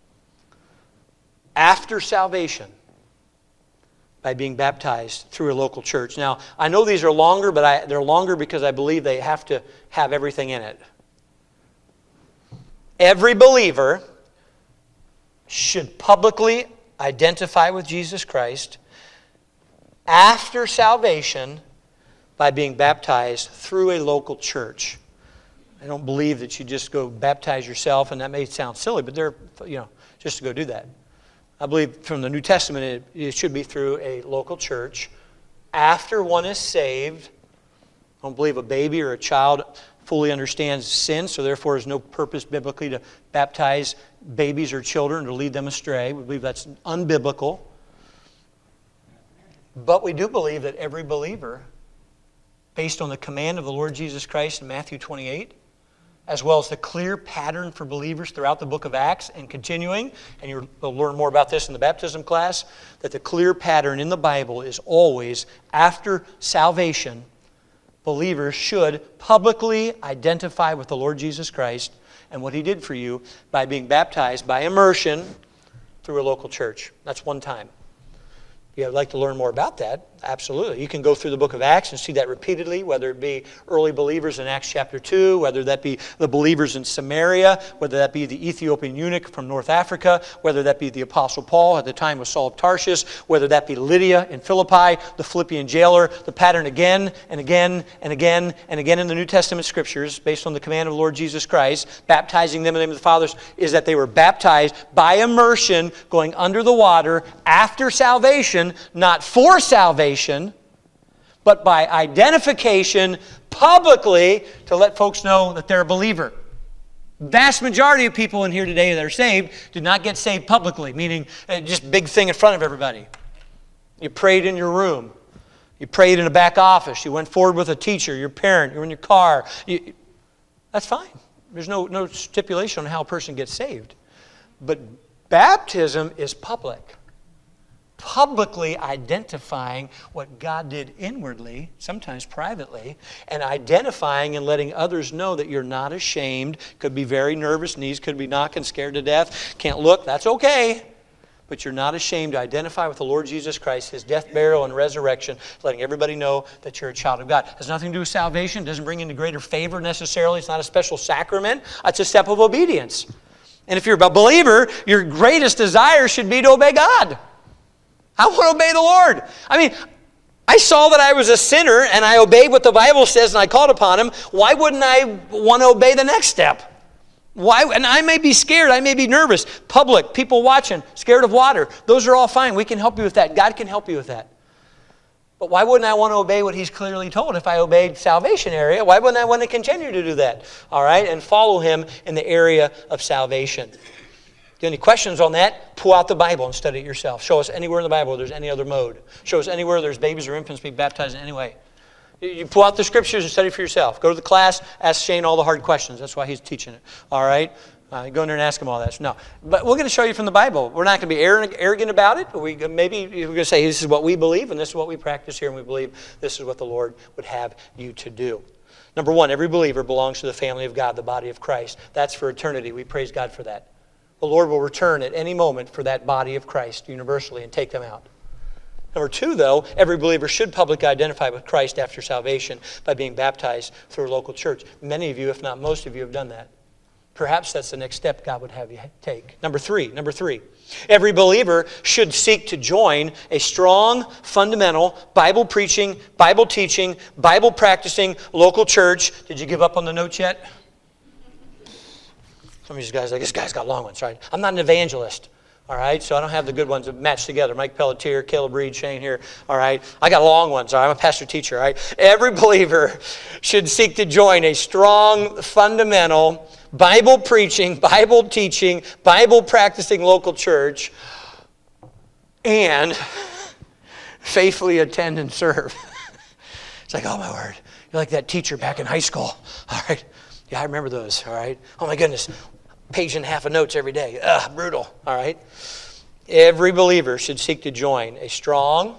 after salvation by being baptized through a local church. Now, I know these are longer, but I, they're longer because I believe they have to have everything in it. Every believer should publicly identify with Jesus Christ after salvation by being baptized through a local church. I don't believe that you just go baptize yourself, and that may sound silly, but they're, you know, just to go do that. I believe from the New Testament it, it should be through a local church. After one is saved, I don't believe a baby or a child fully understands sin, so therefore there's no purpose biblically to baptize babies or children to lead them astray. We believe that's unbiblical. But we do believe that every believer, based on the command of the Lord Jesus Christ in Matthew twenty-eight, as well as the clear pattern for believers throughout the book of Acts and continuing, and you'll learn more about this in the baptism class, that the clear pattern in the Bible is always after salvation, believers should publicly identify with the Lord Jesus Christ and what He did for you by being baptized by immersion through a local church. That's one time. If you'd like to learn more about that, absolutely. You can go through the book of Acts and see that repeatedly, whether it be early believers in Acts chapter two, whether that be the believers in Samaria, whether that be the Ethiopian eunuch from North Africa, whether that be the Apostle Paul at the time of Saul of Tarsus, whether that be Lydia in Philippi, the Philippian jailer. The pattern again and again and again and again in the New Testament Scriptures, based on the command of the Lord Jesus Christ, baptizing them in the name of the Father, is that they were baptized by immersion, going under the water after salvation, not for salvation, but by identification publicly to let folks know that they're a believer. Vast majority of people in here today that are saved did not get saved publicly, meaning uh, just big thing in front of everybody. You prayed in your room. You prayed in a back office. You went forward with a teacher, your parent, you're in your car. You, that's fine. There's no, no stipulation on how a person gets saved. But baptism is public. Publicly identifying what God did inwardly, sometimes privately, and identifying and letting others know that you're not ashamed. Could be very nervous, knees could be knocking, scared to death, can't look, that's okay. But you're not ashamed to identify with the Lord Jesus Christ, His death, burial, and resurrection, letting everybody know that you're a child of God. It has nothing to do with salvation, it doesn't bring into greater favor necessarily, it's not a special sacrament, it's a step of obedience. And if you're a believer, your greatest desire should be to obey God. I want to obey the Lord. I mean, I saw that I was a sinner and I obeyed what the Bible says and I called upon Him. Why wouldn't I want to obey the next step? Why? And I may be scared. I may be nervous. Public, people watching, scared of water. Those are all fine. We can help you with that. God can help you with that. But why wouldn't I want to obey what He's clearly told? If I obeyed salvation area, why wouldn't I want to continue to do that? All right? And follow Him in the area of salvation. If you have any questions on that, pull out the Bible and study it yourself. Show us anywhere in the Bible where there's any other mode. Show us anywhere there's babies or infants being baptized in any way. You pull out the Scriptures and study for yourself. Go to the class, ask Shane all the hard questions. That's why he's teaching it. All right? Uh, go in there and ask him all that. No. But we're going to show you from the Bible. We're not going to be arrogant about it. But we, maybe we're going to say this is what we believe and this is what we practice here and we believe this is what the Lord would have you to do. Number one, every believer belongs to the family of God, the body of Christ. That's for eternity. We praise God for that. The Lord will return at any moment for that body of Christ universally and take them out. Number two, though, every believer should publicly identify with Christ after salvation by being baptized through a local church. Many of you, if not most of you, have done that. Perhaps that's the next step God would have you take. Number three, number three, every believer should seek to join a strong, fundamental, Bible-preaching, Bible-teaching, Bible-practicing local church. Did you give up on the notes yet? Some of these guys are like, this guy's got long ones, right? I'm not an evangelist, all right? So I don't have the good ones that match together. Mike Pelletier, Caleb Reed, Shane here, all right? I got long ones, all right? I'm a pastor teacher, all right? Every believer should seek to join a strong, fundamental, Bible-preaching, Bible-teaching, Bible-practicing local church and faithfully attend and serve. It's like, oh, my word. You're like that teacher back in high school, all right? Yeah, I remember those, all right? Oh, my goodness. Page and a half of notes every day. Ugh, brutal, all right? Every believer should seek to join a strong,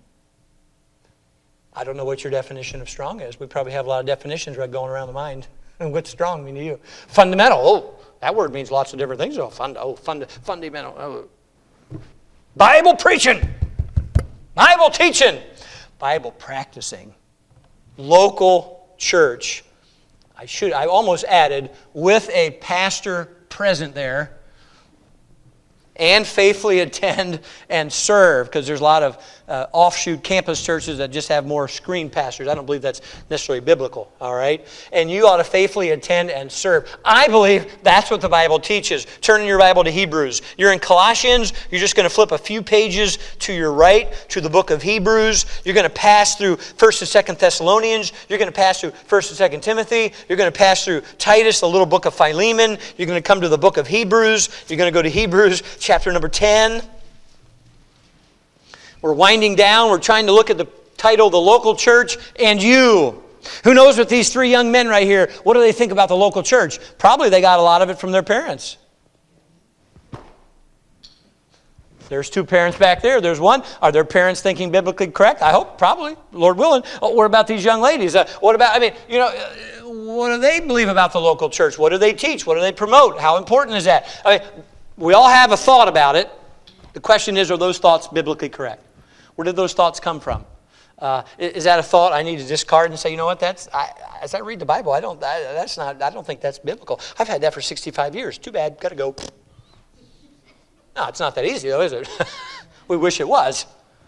I don't know what your definition of strong is. We probably have a lot of definitions right going around the mind. And what's strong mean to you? Fundamental. Oh, that word means lots of different things. Oh, fund, oh fund, fundamental. Oh. Bible preaching. Bible teaching. Bible practicing. Local church. I should. I almost added with a pastor present there And faithfully attend and serve, because there's a lot of uh, offshoot campus churches that just have more screen pastors. I don't believe that's necessarily biblical, all right? And you ought to faithfully attend and serve. I believe that's what the Bible teaches. Turn in your Bible to Hebrews. You're in Colossians. You're just going to flip a few pages to your right to the book of Hebrews. You're going to pass through First and Second Thessalonians. You're going to pass through First and Second Timothy. You're going to pass through Titus, the little book of Philemon. You're going to come to the book of Hebrews. You're going to go to Hebrews chapter number ten. We're winding down. We're trying to look at the title, The Local Church and You. Who knows what these three young men right here, what do they think about the local church? Probably they got a lot of it from their parents. There's two parents back there. There's one. Are their parents thinking biblically correct? I hope, probably, Lord willing. Oh, what about these young ladies? Uh, what about, I mean, you know, uh, what do they believe about the local church? What do they teach? What do they promote? How important is that? I mean, we all have a thought about it. The question is, are those thoughts biblically correct? Where did those thoughts come from? Uh, is that a thought I need to discard and say, you know what, that's, I, as I read the Bible, I don't, I, that's not, I don't think that's biblical. I've had that for sixty-five years. Too bad, got to go. No, it's not that easy though, is it? We wish it was.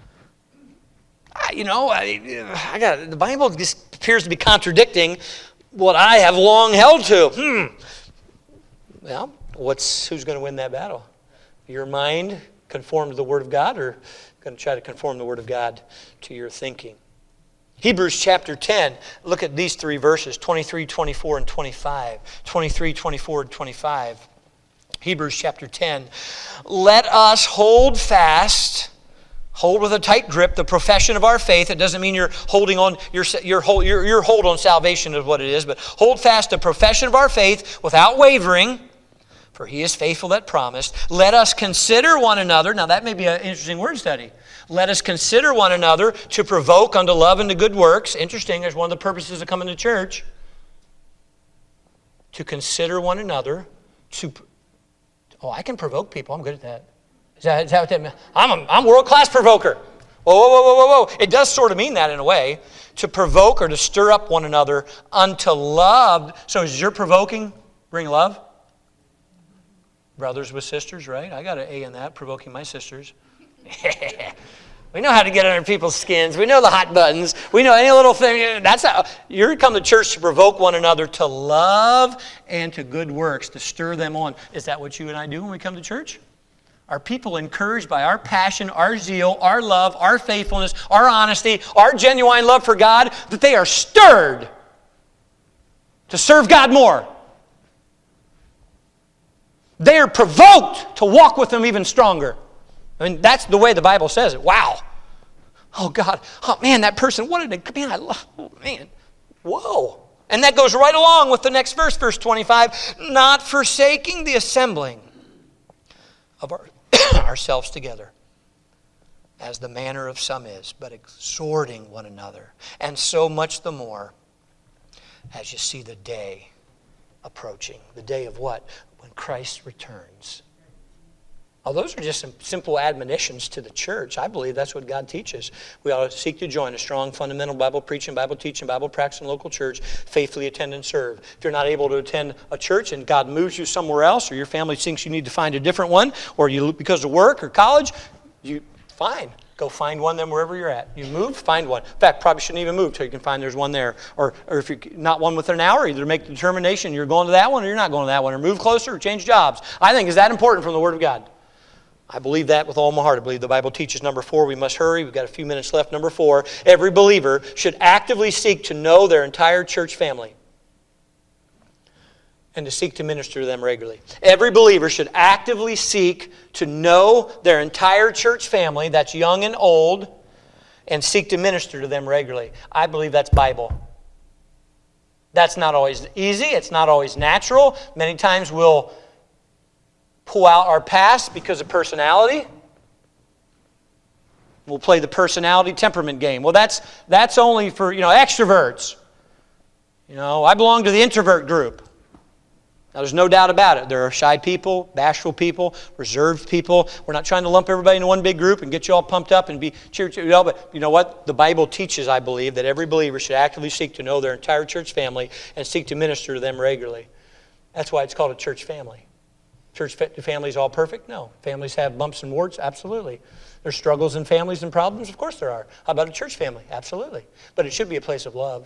I, you know, I, I got the Bible just appears to be contradicting what I have long held to. Hmm. Well, what's who's going to win that battle? Your mind conform to the Word of God, or going to try to conform the Word of God to your thinking? Hebrews chapter ten, look at these three verses, twenty-three, twenty-four, and twenty-five. twenty-three, twenty-four, and twenty-five. Hebrews chapter ten. Let us hold fast, hold with a tight grip the profession of our faith. It doesn't mean you're holding on, your, your, hold, your, your hold on salvation is what it is, but hold fast the profession of our faith without wavering, for he is faithful that promised. Let us consider one another. Now that may be an interesting word study. Let us consider one another to provoke unto love and to good works. Interesting, there's one of the purposes of coming to church. To consider one another. To, oh, I can provoke people. I'm good at that. Is that, is that what that means? I'm a I'm world-class provoker. Whoa, whoa, whoa, whoa, whoa, whoa. It does sort of mean that in a way. To provoke or to stir up one another unto love. So is your provoking bring love? Brothers with sisters, right? I got an A in that, provoking my sisters. We know how to get under people's skins. We know the hot buttons. We know any little thing. That's how you're come to church to provoke one another to love and to good works, to stir them on. Is that what you and I do when we come to church? Are people encouraged by our passion, our zeal, our love, our faithfulness, our honesty, our genuine love for God, that they are stirred to serve God more? They are provoked to walk with Him even stronger. I mean, that's the way the Bible says it. Wow. Oh, God. Oh, man, that person, what did it, man, I love, oh, man. Whoa. And that goes right along with the next verse, verse twenty-five. Not forsaking the assembling of our, ourselves together, as the manner of some is, but exhorting one another. And so much the more as you see the day approaching. The day of what? When Christ returns. Oh, those are just some simple admonitions to the church. I believe that's what God teaches. We ought to seek to join a strong, fundamental Bible preaching, Bible teaching, Bible practicing local church, faithfully attend and serve. If you're not able to attend a church and God moves you somewhere else, or your family thinks you need to find a different one, or you because of work or college, you fine. Go find one then wherever you're at. You move, find one. In fact, probably shouldn't even move till you can find there's one there. Or, or if you're not one within an hour, either make the determination you're going to that one or you're not going to that one, or move closer or change jobs. I think is that important from the Word of God. I believe that with all my heart. I believe the Bible teaches. Number four, we must hurry. We've got a few minutes left. Number four, every believer should actively seek to know their entire church family and to seek to minister to them regularly. Every believer should actively seek to know their entire church family, that's young and old, and seek to minister to them regularly. I believe that's Bible. That's not always easy. It's not always natural. Many times we'll pull out our past because of personality. We'll play the personality temperament game. Well, that's that's only for, you know, extroverts. You know, I belong to the introvert group. Now, there's no doubt about it. There are shy people, bashful people, reserved people. We're not trying to lump everybody into one big group and get you all pumped up and be cheer, cheer, you know, but you know what? The Bible teaches, I believe, that every believer should actively seek to know their entire church family and seek to minister to them regularly. That's why it's called a church family. Church families all perfect? No. Families have bumps and warts? Absolutely. There's struggles in families and problems? Of course there are. How about a church family? Absolutely. But it should be a place of love.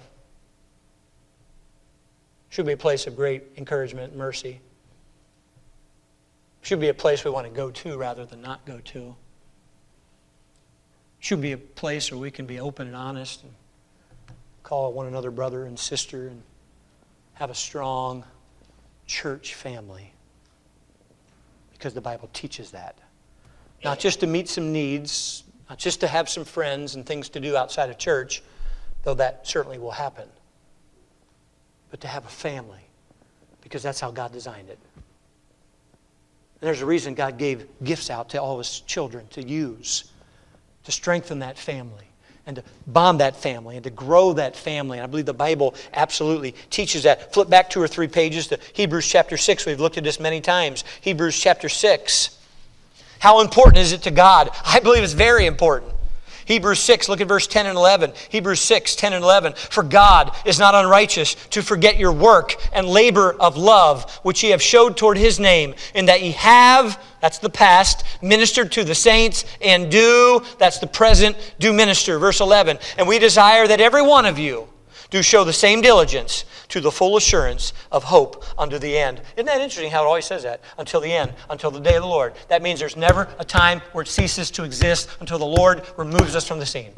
It should be a place of great encouragement and mercy. It should be a place we want to go to rather than not go to. It should be a place where we can be open and honest and call one another brother and sister and have a strong church family. Because the Bible teaches that. Not just to meet some needs, not just to have some friends and things to do outside of church, though that certainly will happen, but to have a family, because that's how God designed it. And there's a reason God gave gifts out to all His children to use, to strengthen that family, and to bond that family, and to grow that family. And I believe the Bible absolutely teaches that. Flip back two or three pages to Hebrews chapter six. We've looked at this many times. Hebrews chapter six. How important is it to God? I believe it's very important. Hebrews six, look at verse ten and eleven. Hebrews six, ten and eleven. For God is not unrighteous to forget your work and labor of love, which ye have showed toward His name, in that ye have, that's the past, ministered to the saints, and do, that's the present, do minister. Verse eleven. And we desire that every one of you do show the same diligence to the full assurance of hope unto the end. Isn't that interesting how it always says that? Until the end, until the day of the Lord. That means there's never a time where it ceases to exist until the Lord removes us from the scene.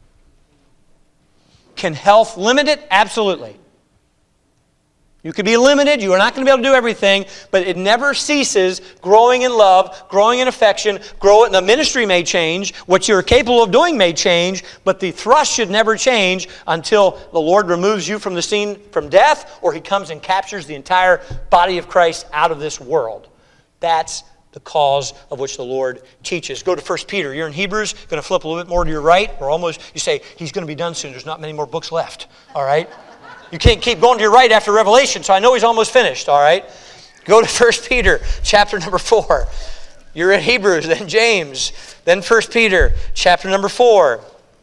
Can health limit it? Absolutely. You could be limited. You are not going to be able to do everything, but it never ceases growing in love, growing in affection, growing. The ministry may change. What you're capable of doing may change, but the thrust should never change until the Lord removes you from the scene from death, or He comes and captures the entire body of Christ out of this world. That's the cause of which the Lord teaches. Go to First Peter. You're in Hebrews. Going to flip a little bit more to your right. Or almost, you say, he's going to be done soon. There's not many more books left. All right? You can't keep going to your right after Revelation, so I know he's almost finished, all right? Go to First Peter, chapter number four. You're in Hebrews, then James, then First Peter, chapter number four.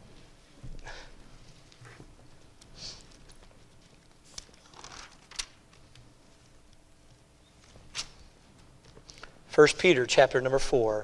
First Peter, chapter number four.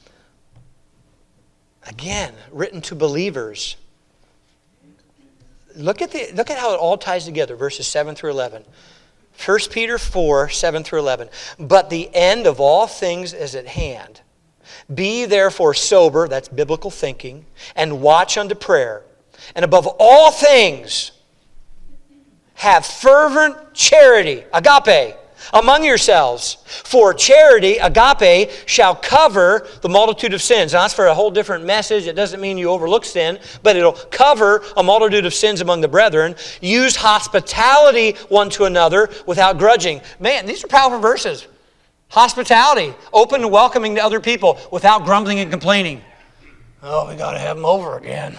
Again, written to believers. Look at the look at how it all ties together, verses seven through eleven. First Peter four, seven through eleven. But the end of all things is at hand. Be therefore sober, that's biblical thinking, and watch unto prayer. And above all things, have fervent charity, agape, among yourselves. For charity, agape, shall cover the multitude of sins. Now, that's for a whole different message. It doesn't mean you overlook sin, but it'll cover a multitude of sins among the brethren. Use hospitality one to another without grudging. Man, these are powerful verses. Hospitality, open and welcoming to other people without grumbling and complaining. Oh, we got to have them over again.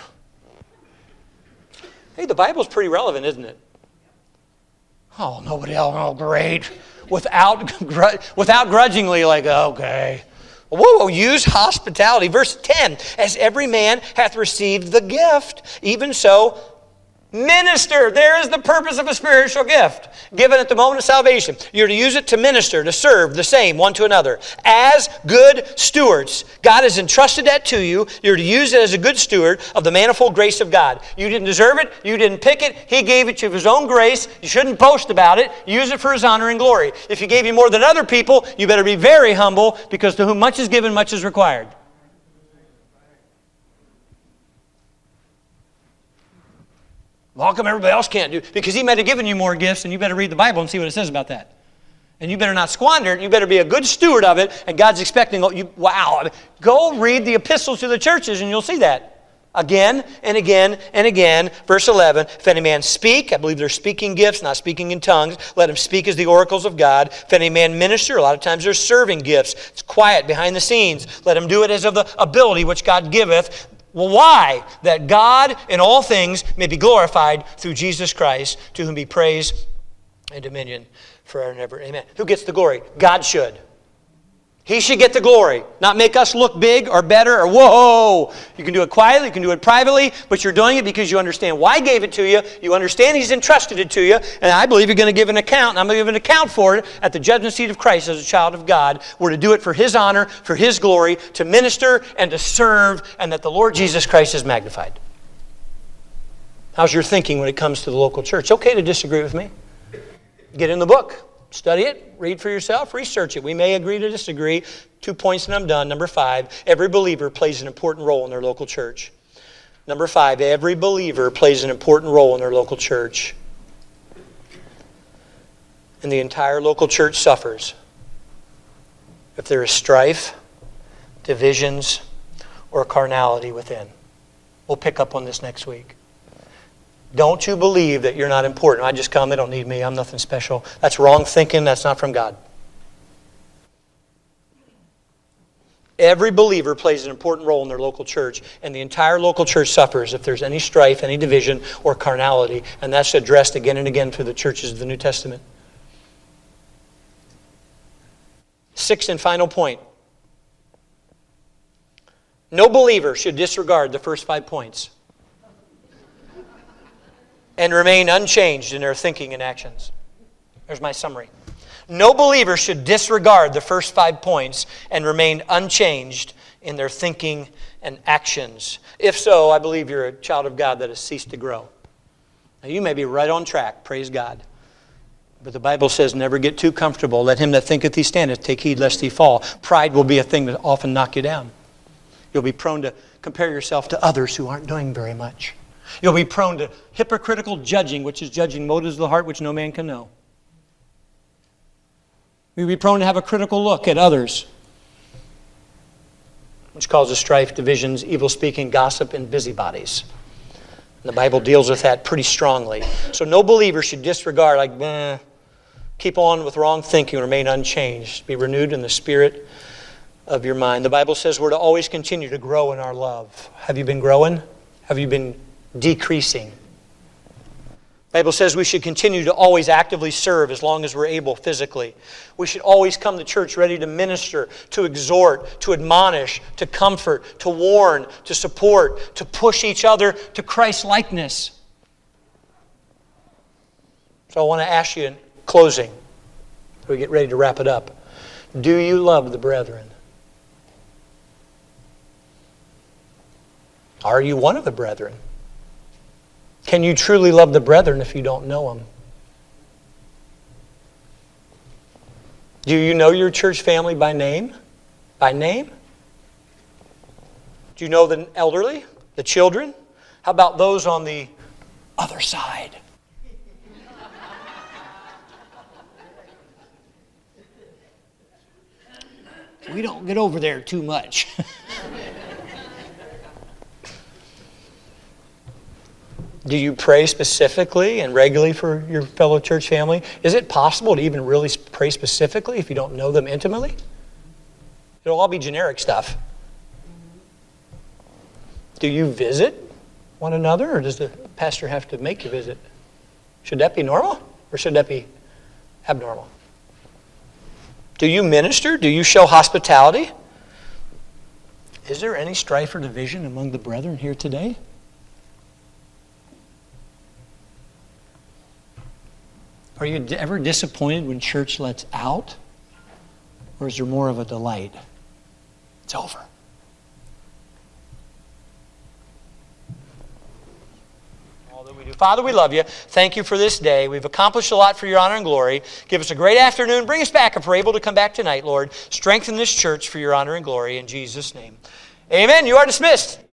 Hey, the Bible's pretty relevant, isn't it? Oh, nobody else. Oh, great. Without, without grudgingly, like, okay. Whoa, whoa, use hospitality. Verse ten, as every man hath received the gift, even so minister. There is the purpose of a spiritual gift given at the moment of salvation. You're to use it to minister, to serve the same one to another. As good stewards, God has entrusted that to you. You're to use it as a good steward of the manifold grace of God. You didn't deserve it. You didn't pick it. He gave it to His own grace. You shouldn't boast about it. Use it for His honor and glory. If He gave you more than other people, you better be very humble, because to whom much is given, much is required. Well, how come everybody else can't do it? Because He might have given you more gifts, and you better read the Bible and see what it says about that. And you better not squander it. You better be a good steward of it, and God's expecting, you, wow. Go read the epistles to the churches, and you'll see that. Again and again and again. Verse eleven, if any man speak, I believe they're speaking gifts, not speaking in tongues, let him speak as the oracles of God. If any man minister, a lot of times they're serving gifts. It's quiet behind the scenes. Let him do it as of the ability which God giveth. Well, why? That God in all things may be glorified through Jesus Christ, to whom be praise and dominion forever and ever. Amen. Who gets the glory? God should. He should get the glory, not make us look big or better or whoa. You can do it quietly, you can do it privately, but you're doing it because you understand why He gave it to you. You understand He's entrusted it to you, and I believe you're going to give an account, and I'm going to give an account for it at the judgment seat of Christ as a child of God. We're to do it for His honor, for His glory, to minister and to serve, and that the Lord Jesus Christ is magnified. How's your thinking when it comes to the local church? It's okay to disagree with me. Get in the book. Study it, read for yourself, research it. We may agree to disagree. Two points and I'm done. Number five, every believer plays an important role in their local church. Number five, every believer plays an important role in their local church. And the entire local church suffers if there is strife, divisions, or carnality within. We'll pick up on this next week. Don't you believe that you're not important. I just come, they don't need me, I'm nothing special. That's wrong thinking, that's not from God. Every believer plays an important role in their local church, and the entire local church suffers if there's any strife, any division, or carnality, and that's addressed again and again through the churches of the New Testament. Sixth and final point. No believer should disregard the first five points and remain unchanged in their thinking and actions. There's my summary. No believer should disregard the first five points and remain unchanged in their thinking and actions. If so, I believe you're a child of God that has ceased to grow. Now, you may be right on track, praise God. But the Bible says, never get too comfortable. Let him that thinketh he standeth take heed lest he fall. Pride will be a thing that often knock you down. You'll be prone to compare yourself to others who aren't doing very much. You'll be prone to hypocritical judging, which is judging motives of the heart which no man can know. You'll be prone to have a critical look at others, which causes strife, divisions, evil speaking, gossip, and busybodies. And the Bible deals with that pretty strongly. So no believer should disregard, like, eh, keep on with wrong thinking, remain unchanged. Be renewed in the spirit of your mind. The Bible says we're to always continue to grow in our love. Have you been growing? Have you been decreasing? The Bible says we should continue to always actively serve as long as we're able physically. We should always come to church ready to minister, to exhort, to admonish, to comfort, to warn, to support, to push each other to Christ-likeness. So I want to ask you in closing, as we get ready to wrap it up, do you love the brethren? Are you one of the brethren? Can you truly love the brethren if you don't know them? Do you know your church family by name? By name? Do you know the elderly, the children? How about those on the other side? We don't get over there too much. Do you pray specifically and regularly for your fellow church family? Is it possible to even really pray specifically if you don't know them intimately? It'll all be generic stuff. Do you visit one another, or does the pastor have to make you visit? Should that be normal, or should that be abnormal? Do you minister? Do you show hospitality? Is there any strife or division among the brethren here today? Are you ever disappointed when church lets out? Or is there more of a delight? It's over. All that we do. Father, we love you. Thank you for this day. We've accomplished a lot for your honor and glory. Give us a great afternoon. Bring us back if we're able to come back tonight, Lord. Strengthen this church for your honor and glory in Jesus' name. Amen. You are dismissed.